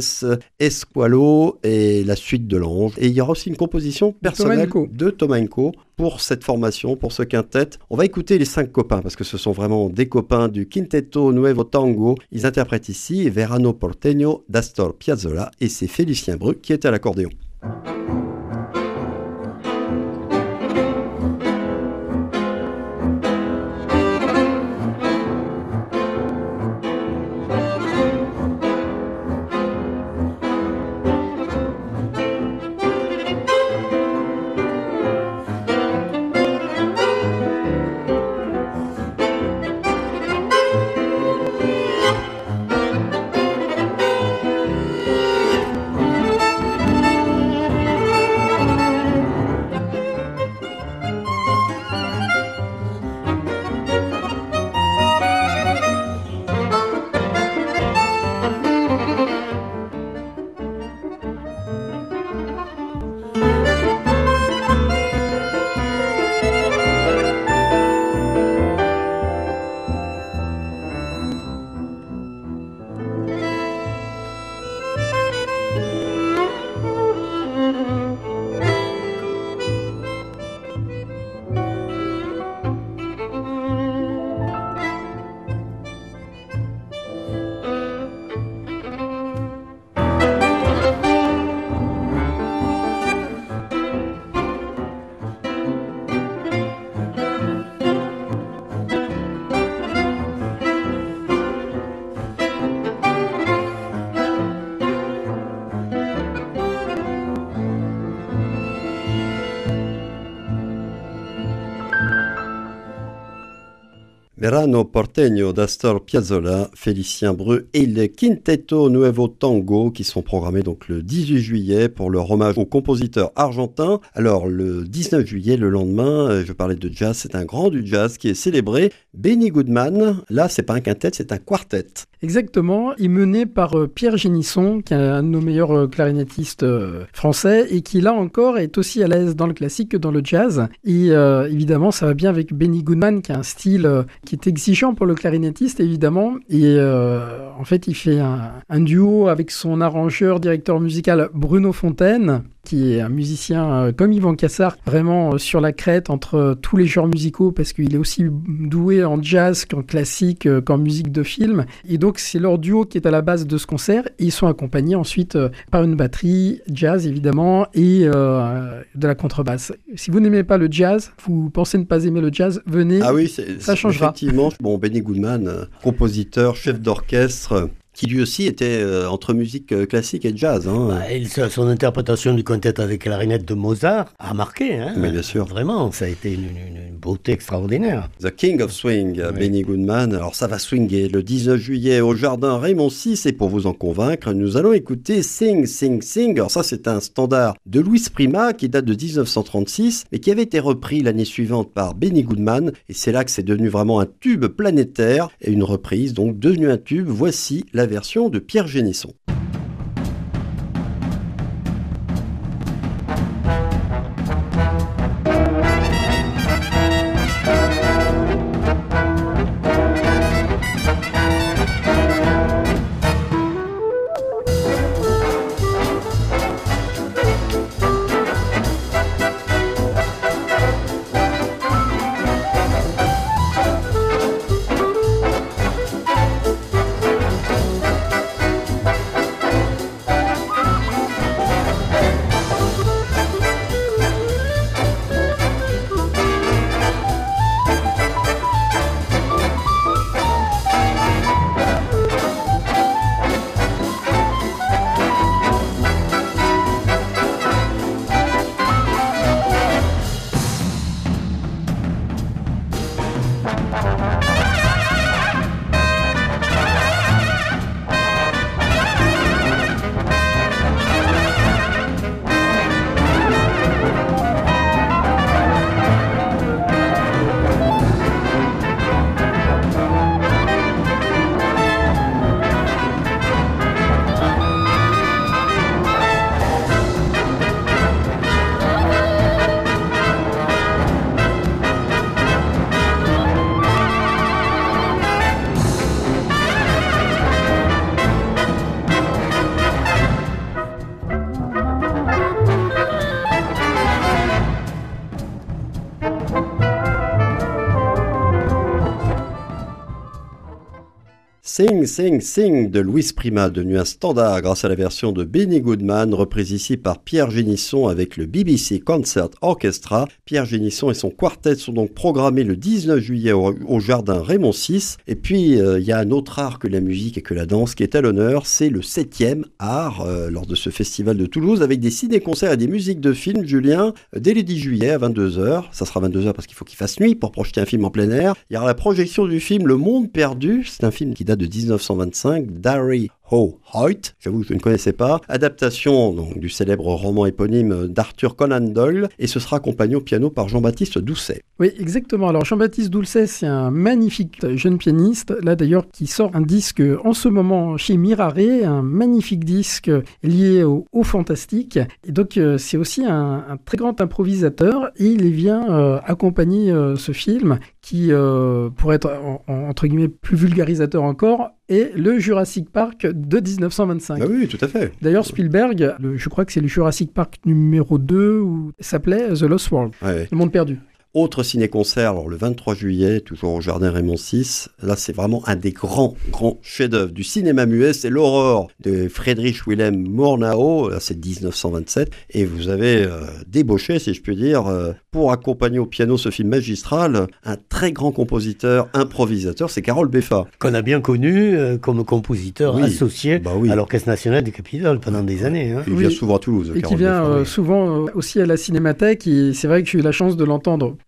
Esqualo et la suite de l'Ange. Et il y aura aussi une composition personnelle de Thomas Enco pour cette formation, pour ce quintet. On va écouter les cinq copains, parce que ce sont vraiment des copains du Quinteto Nuevo Tango. Ils interprètent ici Verano Porteño d'Astor Piazzolla et c'est Félicien Bru qui est à l'accordéon. Verano Porteño d'Astor Piazzolla, Félicien Breu et le Quinteto Nuevo Tango qui sont programmés donc le dix-huit juillet pour leur hommage au compositeur argentin. Alors le dix-neuf juillet, le lendemain, je parlais de jazz, c'est un grand du jazz qui est célébré. Benny Goodman, là c'est pas un quintet, c'est un quartet. Exactement, il est mené par euh, Pierre Génisson, qui est un de nos meilleurs euh, clarinettistes euh, français et qui là encore est aussi à l'aise dans le classique que dans le jazz. Et euh, évidemment, ça va bien avec Benny Goodman qui a un style euh, qui est exigeant pour le clarinettiste évidemment. Et euh, en fait, il fait un, un duo avec son arrangeur, directeur musical Bruno Fontaine, qui est un musicien euh, comme Yvan Cassar, vraiment euh, sur la crête entre euh, tous les genres musicaux parce qu'il est aussi doué en jazz qu'en classique, euh, qu'en musique de film. Et donc c'est leur duo qui est à la base de ce concert. Et ils sont accompagnés ensuite euh, par une batterie, jazz évidemment, et euh, de la contrebasse. Si vous n'aimez pas le jazz, vous pensez ne pas aimer le jazz, venez, ah oui, c'est, ça changera. Effectivement, bon, Benny Goodman, euh, compositeur, chef d'orchestre, qui lui aussi était euh, entre musique euh, classique et jazz. Hein. Bah, il, son interprétation du quintet avec clarinette de Mozart a marqué. Hein. Mais bien sûr. Vraiment, ça a été une, une, une beauté extraordinaire. The King of Swing, oui. Benny Goodman. Alors ça va swinguer le dix-neuf juillet au Jardin Raymond six. Et pour vous en convaincre, nous allons écouter Sing, Sing, Sing. Alors ça, c'est un standard de Luis Prima qui date de dix-neuf cent trente-six, mais qui avait été repris l'année suivante par Benny Goodman. Et c'est là que c'est devenu vraiment un tube planétaire. Et une reprise, donc devenue un tube. Voici la version de Pierre Génisson. Sing, Sing, Sing de Luis Prima, devenu un standard grâce à la version de Benny Goodman, reprise ici par Pierre Génisson avec le B B C Concert Orchestra. Pierre Génisson et son quartet sont donc programmés le dix-neuf juillet au, au Jardin Raymond six. Et puis, il euh, y a un autre art que la musique et que la danse qui est à l'honneur, c'est le septième art euh, lors de ce festival de Toulouse avec des ciné-concerts et des musiques de films, Julien, euh, dès le dix juillet à vingt-deux heures. Ça sera vingt-deux heures parce qu'il faut qu'il fasse nuit pour projeter un film en plein air. Il y aura la projection du film Le Monde Perdu. C'est un film qui date de dix-neuf cent vingt-cinq, Darry Ho Hoyt, j'avoue que je ne connaissais pas, adaptation donc, du célèbre roman éponyme d'Arthur Conan Doyle, et ce sera accompagné au piano par Jean-Baptiste Doucet. Oui, exactement. Alors Jean-Baptiste Doucet, c'est un magnifique jeune pianiste, là d'ailleurs qui sort un disque en ce moment chez Mirare, un magnifique disque lié au, au fantastique, et donc euh, c'est aussi un, un très grand improvisateur, et il vient euh, accompagner euh, ce film qui, euh, pour être en, en, entre guillemets plus vulgarisateur encore, est le Jurassic Park de dix-neuf cent vingt-cinq. Ah oui, tout à fait. D'ailleurs, Spielberg, le, je crois que c'est le Jurassic Park numéro deux, où s'appelait The Lost World, ouais, ouais. Le Monde Perdu. Autre ciné-concert, alors le vingt-trois juillet, toujours au Jardin Raymond six. Là, c'est vraiment un des grands, grands chefs-d'œuvre du cinéma muet. C'est l'Aurore de Friedrich Wilhelm Murnau. Là, c'est dix-neuf cent vingt-sept. Et vous avez euh, débauché, si je puis dire, euh, pour accompagner au piano ce film magistral, un très grand compositeur, improvisateur, c'est Karol Beffa. Qu'on a bien connu euh, comme compositeur oui. associé bah oui. à l'Orchestre National du Capitole pendant des années. Hein. Il oui. vient souvent à Toulouse. Et Karol qui vient Beffa, euh, oui. souvent euh, aussi à la Cinémathèque. Et c'est vrai que j'ai eu la chance de l'entendre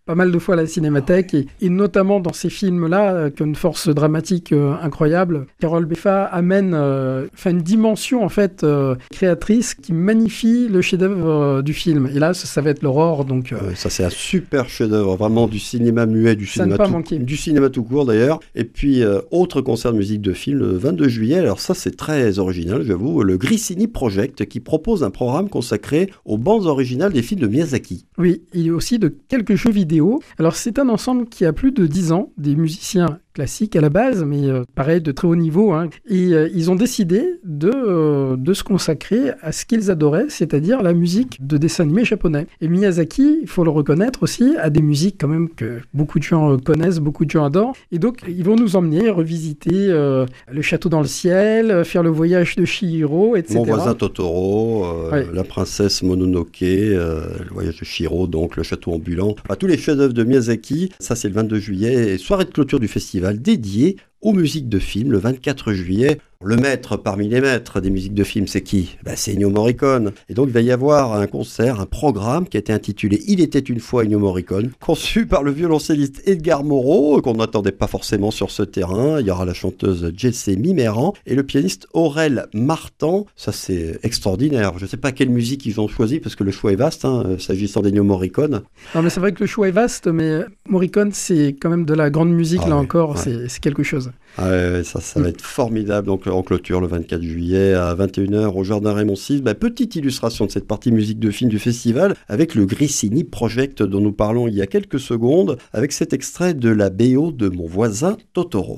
pas mal de fois à la Cinémathèque, et, et notamment dans ces films-là, euh, qui ont une force dramatique euh, incroyable. Carole Beffa amène euh, une dimension en fait euh, créatrice qui magnifie le chef-d'œuvre euh, du film. Et là, ça, ça va être l'Aurore. Donc, euh, euh, ça, c'est un super chef-d'œuvre, vraiment du cinéma muet, du cinéma, pas tout, manquer. du cinéma tout court d'ailleurs. Et puis, euh, autre concert de musique de film, le vingt-deux juillet. Alors ça, c'est très original, j'avoue. Le Grisini Project, qui propose un programme consacré aux bandes originales des films de Miyazaki. Oui, et aussi de quelques jeux vidéo. Alors, c'est un ensemble qui a plus de dix ans, des musiciens classique à la base, mais euh, pareil, de très haut niveau. Hein. Et euh, ils ont décidé de, euh, de se consacrer à ce qu'ils adoraient, c'est-à-dire la musique de dessins animés japonais. Et Miyazaki, il faut le reconnaître aussi, a des musiques quand même que beaucoup de gens connaissent, beaucoup de gens adorent. Et donc, ils vont nous emmener revisiter euh, le château dans le ciel, faire le voyage de Chihiro, et cetera. Mon voisin Totoro, euh, ouais. La princesse Mononoke, euh, le voyage de Chihiro, donc le château ambulant. Enfin, tous les chefs-d'œuvre de Miyazaki, ça c'est le vingt-deux juillet, et soirée de clôture du festival dédié aux musiques de films le vingt-quatre juillet. Le maître parmi les maîtres des musiques de films, c'est qui ? Ben, c'est Ennio Morricone. Et donc, il va y avoir un concert, un programme qui a été intitulé « Il était une fois Ennio Morricone », conçu par le violoncelliste Edgar Moreau, qu'on n'attendait pas forcément sur ce terrain. Il y aura la chanteuse Jessé Miméran et le pianiste Aurel Martan. Ça, c'est extraordinaire. Je ne sais pas quelle musique ils ont choisi, parce que le choix est vaste, hein, s'agissant d'Ennio Morricone. Non, mais c'est vrai que le choix est vaste, mais Morricone, c'est quand même de la grande musique, ah, là ouais, encore, ouais. c'est, c'est quelque chose. Ah ouais, ça, ça va être formidable. Donc, en clôture le vingt-quatre juillet à vingt et une heures au Jardin Raymond six. Bah, petite illustration de cette partie musique de film du festival avec le Grisini Project dont nous parlons il y a quelques secondes, avec cet extrait de la B O de Mon voisin Totoro.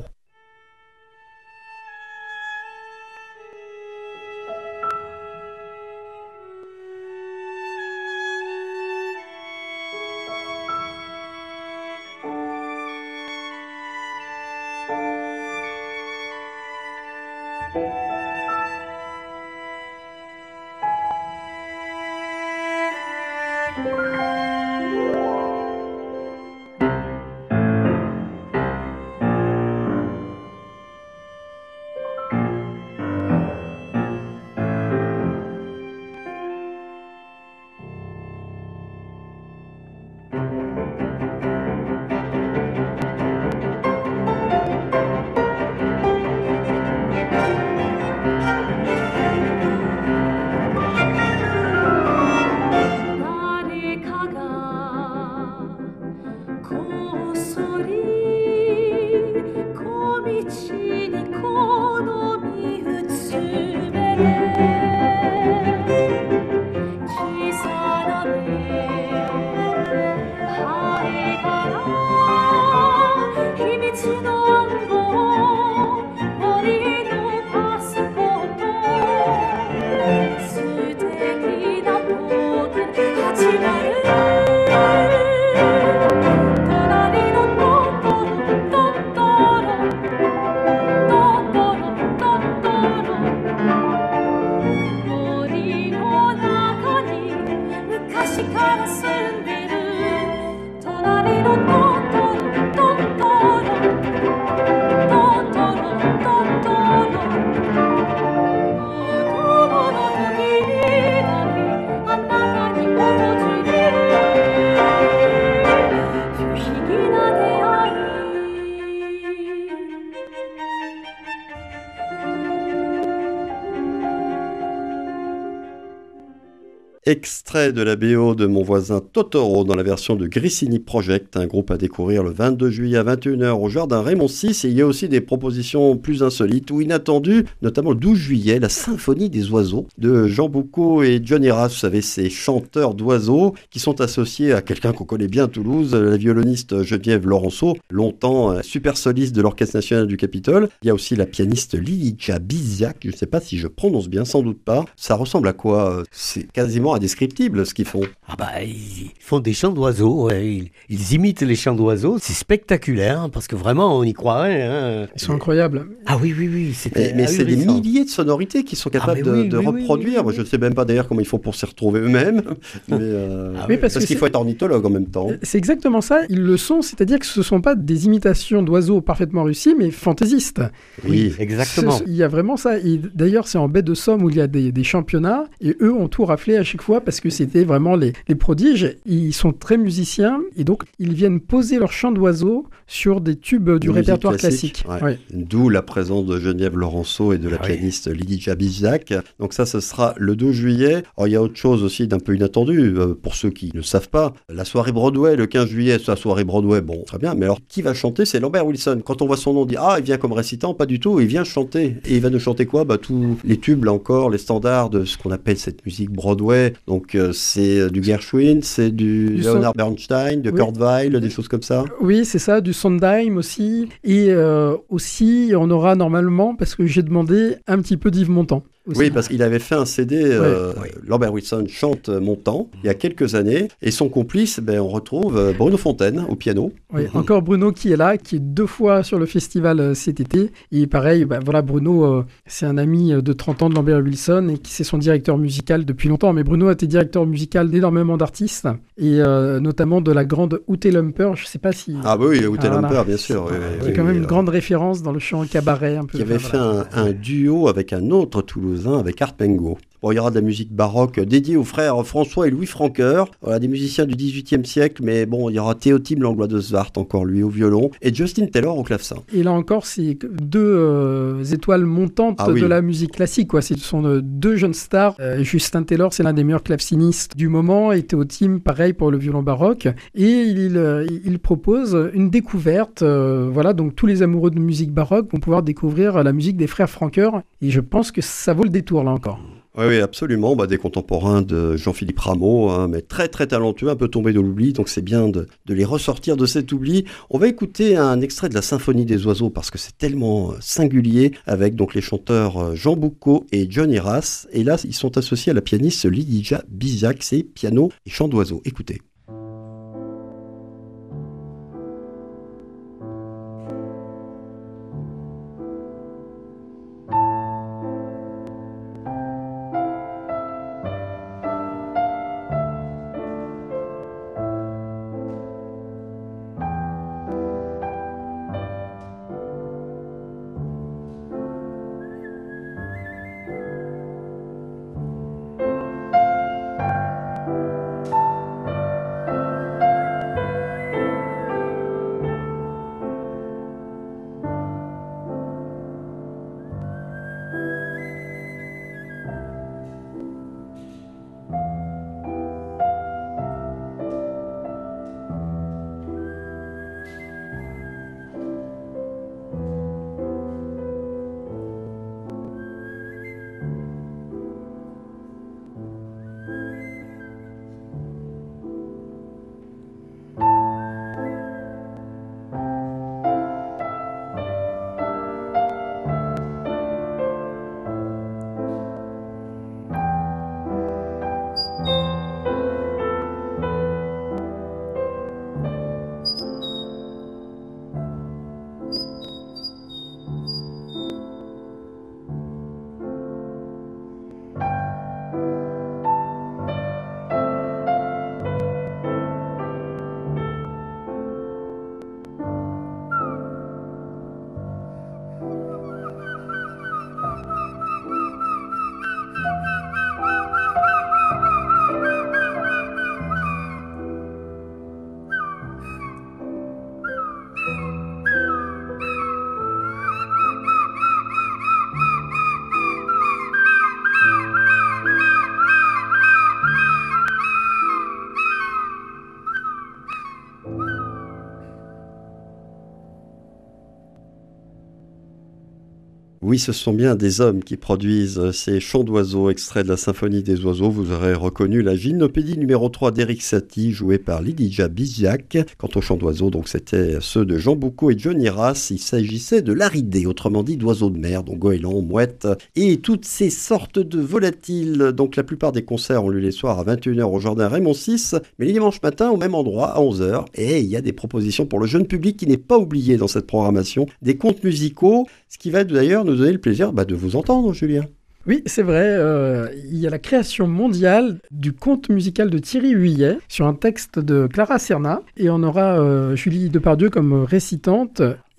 Extrait de la B O de Mon voisin Totoro dans la version de Grisini Project, un groupe à découvrir le vingt-deux juillet à vingt et une heures au Jardin Raymond six. Et il y a aussi des propositions plus insolites ou inattendues, notamment le douze juillet, la Symphonie des oiseaux de Jean Boucaud et John Heras. Vous savez, ces chanteurs d'oiseaux qui sont associés à quelqu'un qu'on connaît bien à Toulouse, la violoniste Geneviève Laurenceau, longtemps super soliste de l'Orchestre National du Capitole. Il y a aussi la pianiste Lilija Biziak, je ne sais pas si je prononce bien, sans doute pas. Ça ressemble à quoi ? C'est quasiment indescriptible ce qu'ils font. Ah bah, ils font des chants d'oiseaux, ouais. ils, ils imitent les chants d'oiseaux, c'est spectaculaire, hein, parce que vraiment on y croirait. Hein. Ils sont incroyables. Ah oui, oui, oui. Mais, mais c'est des milliers de sonorités qu'ils sont capables ah, oui, de, de oui, reproduire. Oui, oui, Moi, je ne sais même pas d'ailleurs comment ils font pour s'y retrouver eux-mêmes. mais, euh, ah, oui, parce, parce qu'il faut être ornithologue en même temps. C'est exactement ça, ils le sont, c'est-à-dire que ce ne sont pas des imitations d'oiseaux parfaitement réussies, mais fantaisistes. Oui, exactement. Ce, il y a vraiment ça. Et d'ailleurs, c'est en baie de Somme où il y a des, des championnats, et eux ont tout raflé à chaque fois parce que c'était vraiment les, les prodiges. Ils sont très musiciens et donc ils viennent poser leur chant d'oiseau sur des tubes du Musique répertoire classique. classique. Ouais. Ouais. D'où la présence de Geneviève Laurenceau et de la Ah pianiste oui. Lidija Bizak. Donc ça, ce sera le douze juillet. Alors, il y a autre chose aussi d'un peu inattendu, euh, pour ceux qui ne savent pas. La soirée Broadway, le quinze juillet, c'est la soirée Broadway, bon, très bien. Mais alors, qui va chanter? C'est Lambert Wilson. Quand on voit son nom, on dit « Ah, il vient comme récitant ». Pas du tout, il vient chanter. Et il va nous chanter quoi? Bah, tous les tubes, là encore, les standards de ce qu'on appelle cette musique Broadway. Donc, euh, c'est euh, du Gershwin, c'est du, du Leonard son... Bernstein, de oui. Kurt Weill, des choses comme ça. Oui, c'est ça, du Sondheim aussi. Et euh, aussi, on aura normalement, parce que j'ai demandé, un petit peu d'Yves Montand. Aussi. Oui, parce qu'il avait fait un C D, euh, ouais. Lambert Wilson chante Montand, il y a quelques années, et son complice, ben, on retrouve Bruno Fontaine au piano. Oui, mmh. encore Bruno qui est là, qui est deux fois sur le festival euh, cet été, et pareil, ben, voilà, Bruno, euh, c'est un ami de trente ans de Lambert Wilson, et qui c'est son directeur musical depuis longtemps, mais Bruno a été directeur musical d'énormément d'artistes, et euh, notamment de la grande Ute Lumper, je ne sais pas si... Ah bah oui, Ute ah, Lumper, voilà. bien sûr. C'est, oui, c'est oui, quand oui, même oui, une euh... grande référence dans le chant cabaret. Un peu, qui avait enfin, fait voilà. un, un duo avec un autre Toulousain, avec Art Mengo. Bon, il y aura de la musique baroque dédiée aux frères François et Louis Francoeur, voilà, des musiciens du dix-huitième siècle, mais bon, il y aura Théotime Langlois de Zwart, encore lui, au violon, et Justin Taylor au clavecin. Et là encore, c'est deux euh, étoiles montantes ah, oui. de la musique classique, quoi. Ce sont euh, deux jeunes stars. Euh, Justin Taylor, c'est l'un des meilleurs clavecinistes du moment, et Théotime, pareil pour le violon baroque. Et il, euh, il propose une découverte, euh, voilà, donc tous les amoureux de musique baroque vont pouvoir découvrir la musique des frères Francoeur, et je pense que ça vaut le détour, là encore. Oui, oui, absolument. Bah, des contemporains de Jean-Philippe Rameau, hein, mais très très talentueux, un peu tombés de l'oubli, donc c'est bien de, de les ressortir de cet oubli. On va écouter un extrait de la Symphonie des oiseaux parce que c'est tellement singulier, avec donc les chanteurs Jean Boucaud et Johnny Rass. Et là, ils sont associés à la pianiste Lidija Bizak, c'est piano et chant d'oiseaux. Écoutez. Oui, ce sont bien des hommes qui produisent ces chants d'oiseaux, extraits de la Symphonie des oiseaux. Vous aurez reconnu la gymnopédie numéro trois d'Éric Satie, jouée par Lidija Bizak. Quant aux chants d'oiseaux, donc c'était ceux de Jean Boucaud et Johnny Rass. Il s'agissait de l'aridé, autrement dit d'oiseaux de mer, donc goélands, mouettes et toutes ces sortes de volatiles. Donc la plupart des concerts ont lieu les soirs à vingt et une heures au Jardin Raymond six, mais les dimanches matins au même endroit à onze heures. Et il y a des propositions pour le jeune public qui n'est pas oublié dans cette programmation, des contes musicaux, ce qui va d'ailleurs nous donner le plaisir bah, de vous entendre, Julien. Oui, c'est vrai. Euh, il y a la création mondiale du conte musical de Thierry Huyet sur un texte de Clara Serna. Et on aura euh, Julie Depardieu comme récitante.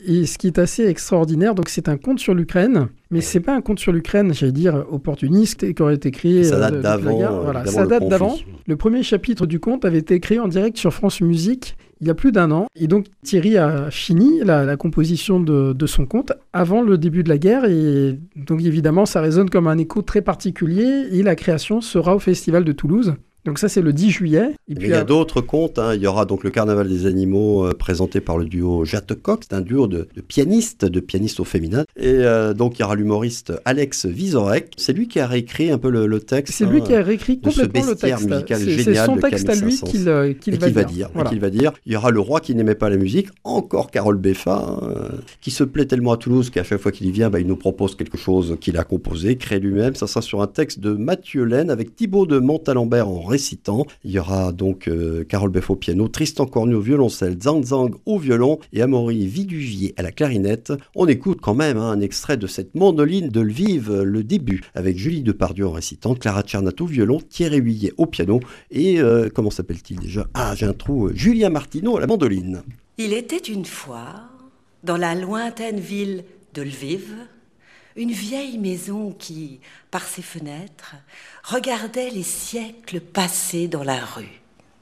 Et ce qui est assez extraordinaire, donc c'est un conte sur l'Ukraine, mais c'est pas un conte sur l'Ukraine, j'allais dire, opportuniste, et qui aurait été créé... Ça euh, date de- depuis d'avant, la guerre. euh, Voilà, évidemment, ça le date conflit. d'avant. Le premier chapitre du conte avait été créé en direct sur France Musique il y a plus d'un an. Et donc Thierry a fini la, la composition de, de son conte avant le début de la guerre. Et donc évidemment, ça résonne comme un écho très particulier. Et la création sera au Festival de Toulouse. Donc ça, c'est le dix juillet. Et Mais puis, il y a euh, d'autres contes, hein. Il y aura donc le Carnaval des animaux euh, présenté par le duo Jattecoq, c'est un duo de, de pianistes, de pianistes au féminin. Et euh, donc il y aura l'humoriste Alex Vizorek, c'est lui qui a réécrit un peu le, le texte. c'est hein, lui qui a réécrit de ce complètement le bestiaire texte. musical C'est, c'est génial son de texte à Camille lui Saint-Saëns. qu'il, euh, qu'il et va qu'il va dire. dire, et Voilà. qu'il va dire. Il y aura le roi qui n'aimait pas la musique, encore Carole Beffa, hein, euh, qui se plaît tellement à Toulouse qu'à chaque fois qu'il y vient, bah, il nous propose quelque chose qu'il a composé, créé lui-même. Ça sera sur un texte de Mathieu Laine avec Thibaut de Montalembert en récitant. Il y aura donc euh, Carole Beffa au piano, Tristan Cornu au violoncelle, Zhang Zhang au violon et Amaury Viduvier à la clarinette. On écoute quand même hein, un extrait de cette mandoline de Lviv, le début, avec Julie Depardieu en récitant, Clara Tchernat au violon, Thierry Huillet au piano et, euh, comment s'appelle-t-il déjà ? Ah, j'ai un trou, euh, Julien Martineau à la mandoline. Il était une fois, dans la lointaine ville de Lviv, une vieille maison qui, par ses fenêtres, regardait les siècles passer dans la rue.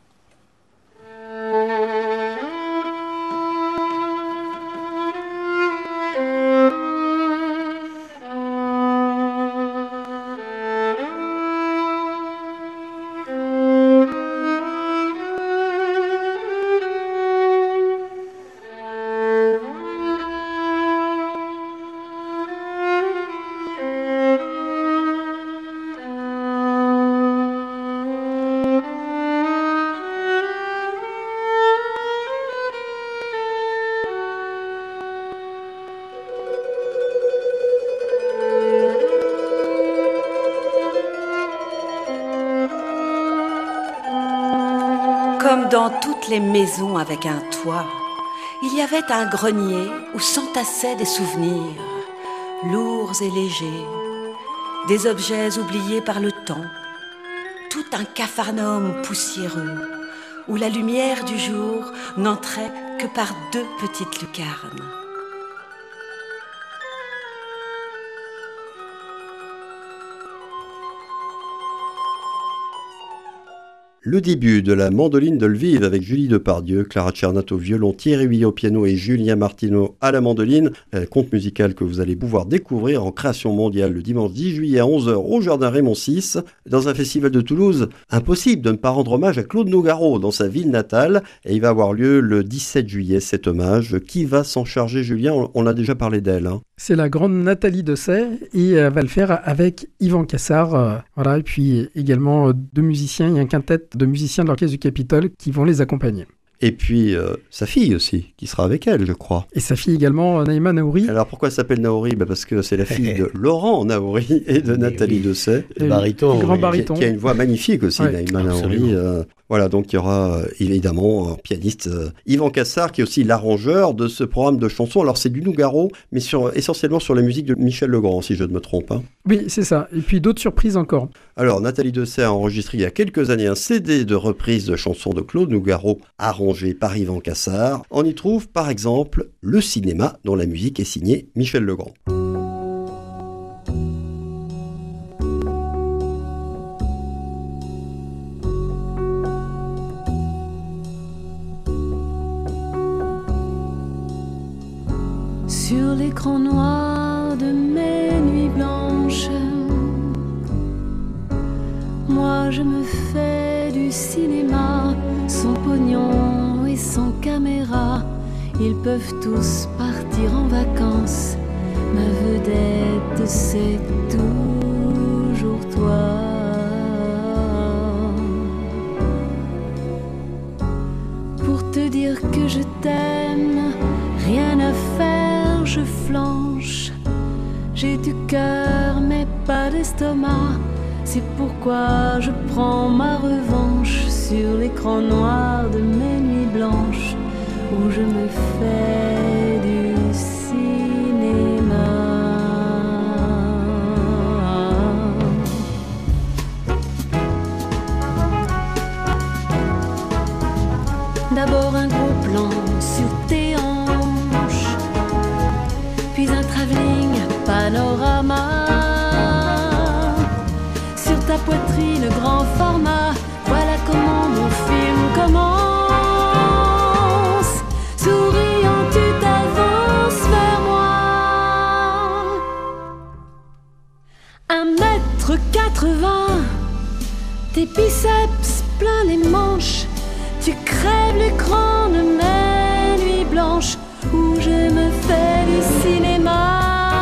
Comme dans toutes les maisons avec un toit, il y avait un grenier où s'entassaient des souvenirs, lourds et légers, des objets oubliés par le temps, tout un capharnaüm poussiéreux, où la lumière du jour n'entrait que par deux petites lucarnes. Le début de la mandoline de Lviv avec Julie Depardieu, Clara Tchernat au violon, Thierry Huillet au piano et Julien Martineau à la mandoline. Un conte musical que vous allez pouvoir découvrir en création mondiale le dimanche dix juillet à onze heures au Jardin Raymond six. Dans un festival de Toulouse, impossible de ne pas rendre hommage à Claude Nougaro dans sa ville natale. Et il va avoir lieu le dix-sept juillet, cet hommage. Qui va s'en charger, Julien ? On, on a déjà parlé d'elle. Hein. C'est la grande Nathalie Dessay et elle va le faire avec Yvan Cassard. Euh, voilà, et puis également euh, deux musiciens, il y a un quintet de musiciens de l'Orchestre du Capitole qui vont les accompagner. Et puis euh, sa fille aussi, qui sera avec elle, je crois. Et sa fille également, Naïma Naouri. Alors pourquoi elle s'appelle Naouri ? Bah parce que c'est la fille de Laurent Naouri et de Mais Nathalie oui. Dessay. Le baryton, grand oui. baryton. Qui, qui a une voix magnifique aussi, Ouais, Naïma absolument. Naouri. Euh, voilà, donc il y aura euh, évidemment un pianiste, euh, Yvan Cassard, qui est aussi l'arrangeur de ce programme de chansons. Alors c'est du Nougaro, mais sur, essentiellement sur la musique de Michel Legrand, si je ne me trompe. Hein. Oui, c'est ça. Et puis d'autres surprises encore. Alors Nathalie Dessay a enregistré il y a quelques années un C D de reprise de chansons de Claude Nougaro, arrangé par Yvan Cassard. On y trouve par exemple Le Cinéma, dont la musique est signée Michel Legrand. Sur l'écran noir de mes nuits blanches, moi je me fais du cinéma, sans pognon et sans caméra. Ils peuvent tous partir en vacances, ma vedette c'est toujours toi. Pour te dire que je t'aime, rien à faire, je flanche. J'ai du cœur mais pas d'estomac. C'est pourquoi je prends ma revanche sur l'écran noir de mes nuits blanches, où je me fais du cinéma. D'abord un gros plan sur tes hanches, main. Sur ta poitrine, grand format, voilà comment mon film commence. Souriant, tu t'avances vers moi. Un mètre quatre-vingts, tes biceps plein les manches. Tu crèves l'écran de mes nuits blanches où je me fais du cinéma.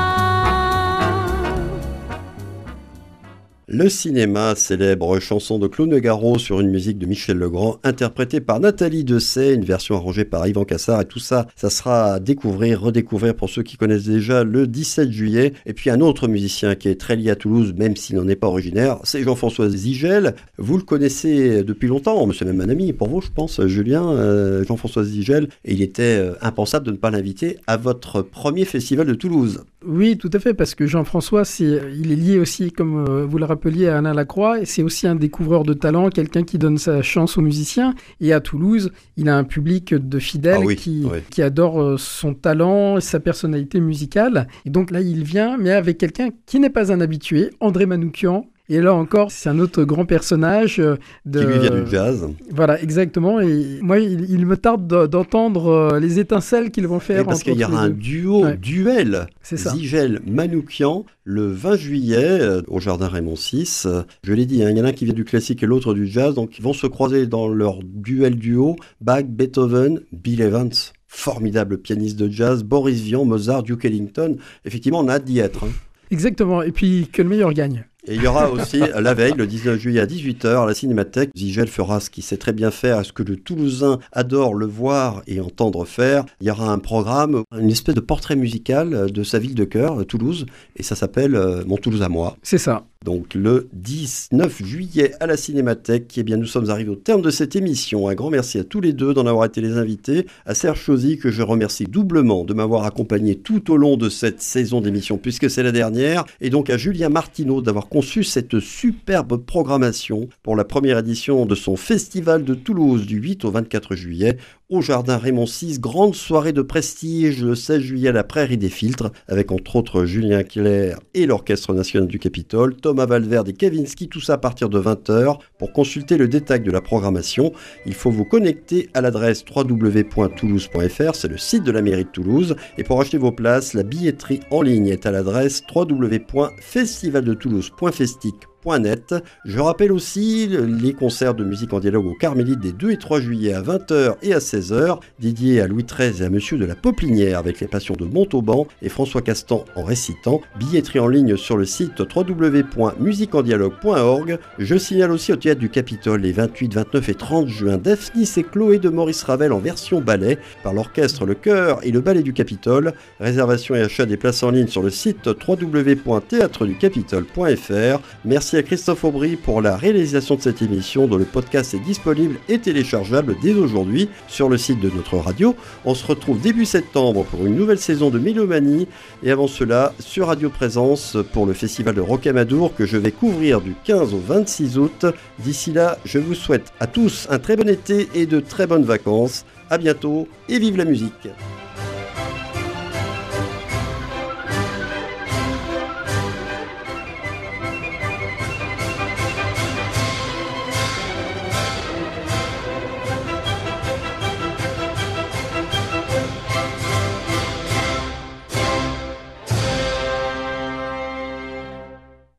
Le cinéma, célèbre chanson de Claude Nougaro sur une musique de Michel Legrand, interprétée par Nathalie Dessay, une version arrangée par Yvan Cassard. Et tout ça, ça sera à découvrir, redécouvrir pour ceux qui connaissent déjà le dix-sept juillet. Et puis un autre musicien qui est très lié à Toulouse, même s'il n'en est pas originaire, c'est Jean-François Zigel. Vous le connaissez depuis longtemps, c'est même un ami pour vous, je pense, Julien, euh, Jean-François Zigel. Et il était euh, impensable de ne pas l'inviter à votre premier festival de Toulouse. Oui, tout à fait, parce que Jean-François, c'est, il est lié aussi, comme euh, vous le rappeliez, à Alain Lacroix, et c'est aussi un découvreur de talent, quelqu'un qui donne sa chance aux musiciens. Et à Toulouse, il a un public de fidèles ah oui, qui, oui. qui adore euh, son talent et sa personnalité musicale. Et donc là, il vient, mais avec quelqu'un qui n'est pas un habitué, André Manoukian. Et là encore, c'est un autre grand personnage. De... Qui lui vient du jazz. Voilà, exactement. Et moi, il, il me tarde d'entendre les étincelles qu'ils vont faire. Et parce qu'il y aura un duo, ouais. duel, Zigel-Manoukian, le vingt juillet, euh, au Jardin Raymond six. Euh, je l'ai dit, hein, il y en a un qui vient du classique et l'autre du jazz. Donc, ils vont se croiser dans leur duel duo. Bach, Beethoven, Bill Evans. Formidable pianiste de jazz. Boris Vian, Mozart, Duke Ellington. Effectivement, on a hâte d'y être. Hein. Exactement. Et puis, que le meilleur gagne. Et il y aura aussi la veille, le dix-neuf juillet à dix-huit heures, à la Cinémathèque. Zigel fera ce qu'il sait très bien faire, ce que le Toulousain adore le voir et entendre faire. Il y aura un programme, une espèce de portrait musical de sa ville de cœur, Toulouse, et ça s'appelle euh, Mon Toulouse à moi. C'est ça. Donc le dix-neuf juillet à la Cinémathèque. Eh bien, nous sommes arrivés au terme de cette émission. Un grand merci à tous les deux d'en avoir été les invités. À Serge Chauzy, que je remercie doublement de m'avoir accompagné tout au long de cette saison d'émission, puisque c'est la dernière. Et donc à Julien Martineau d'avoir conçu cette superbe programmation pour la première édition de son Festival de Toulouse du huit au vingt-quatre juillet au Jardin Raymond six. Grande soirée de prestige le seize juillet à la Prairie des Filtres, avec entre autres Julien Clerc et l'Orchestre National du Capitole, Thomas Valverde et Kavinsky, tout ça à partir de vingt heures. Pour consulter le détail de la programmation, il faut vous connecter à l'adresse w w w point toulouse point f r, c'est le site de la mairie de Toulouse. Et pour acheter vos places, la billetterie en ligne est à l'adresse w w w point festival de toulouse point festic point net. Je rappelle aussi les concerts de musique en dialogue au Carmélite des deux et trois juillet à vingt heures et à seize heures, dédiés à Louis treize et à Monsieur de la Poplinière avec les Passions de Montauban et François Castan en récitant. Billetterie en ligne sur le site w w w point musique en dialogue point org. Je signale aussi au Théâtre du Capitole les vingt-huit, vingt-neuf et trente juin Daphnis et Chloé de Maurice Ravel en version ballet par l'orchestre Le Chœur et le Ballet du Capitole. Réservation et achat des places en ligne sur le site w w w point théâtre du capitole point f r. Merci à Christophe Aubry pour la réalisation de cette émission dont le podcast est disponible et téléchargeable dès aujourd'hui sur le site de notre radio. On se retrouve début septembre pour une nouvelle saison de Mélomanie et avant cela sur Radio Présence pour le festival de Rocamadour que je vais couvrir du quinze au vingt-six août. D'ici là, je vous souhaite à tous un très bon été et de très bonnes vacances. À bientôt et vive la musique!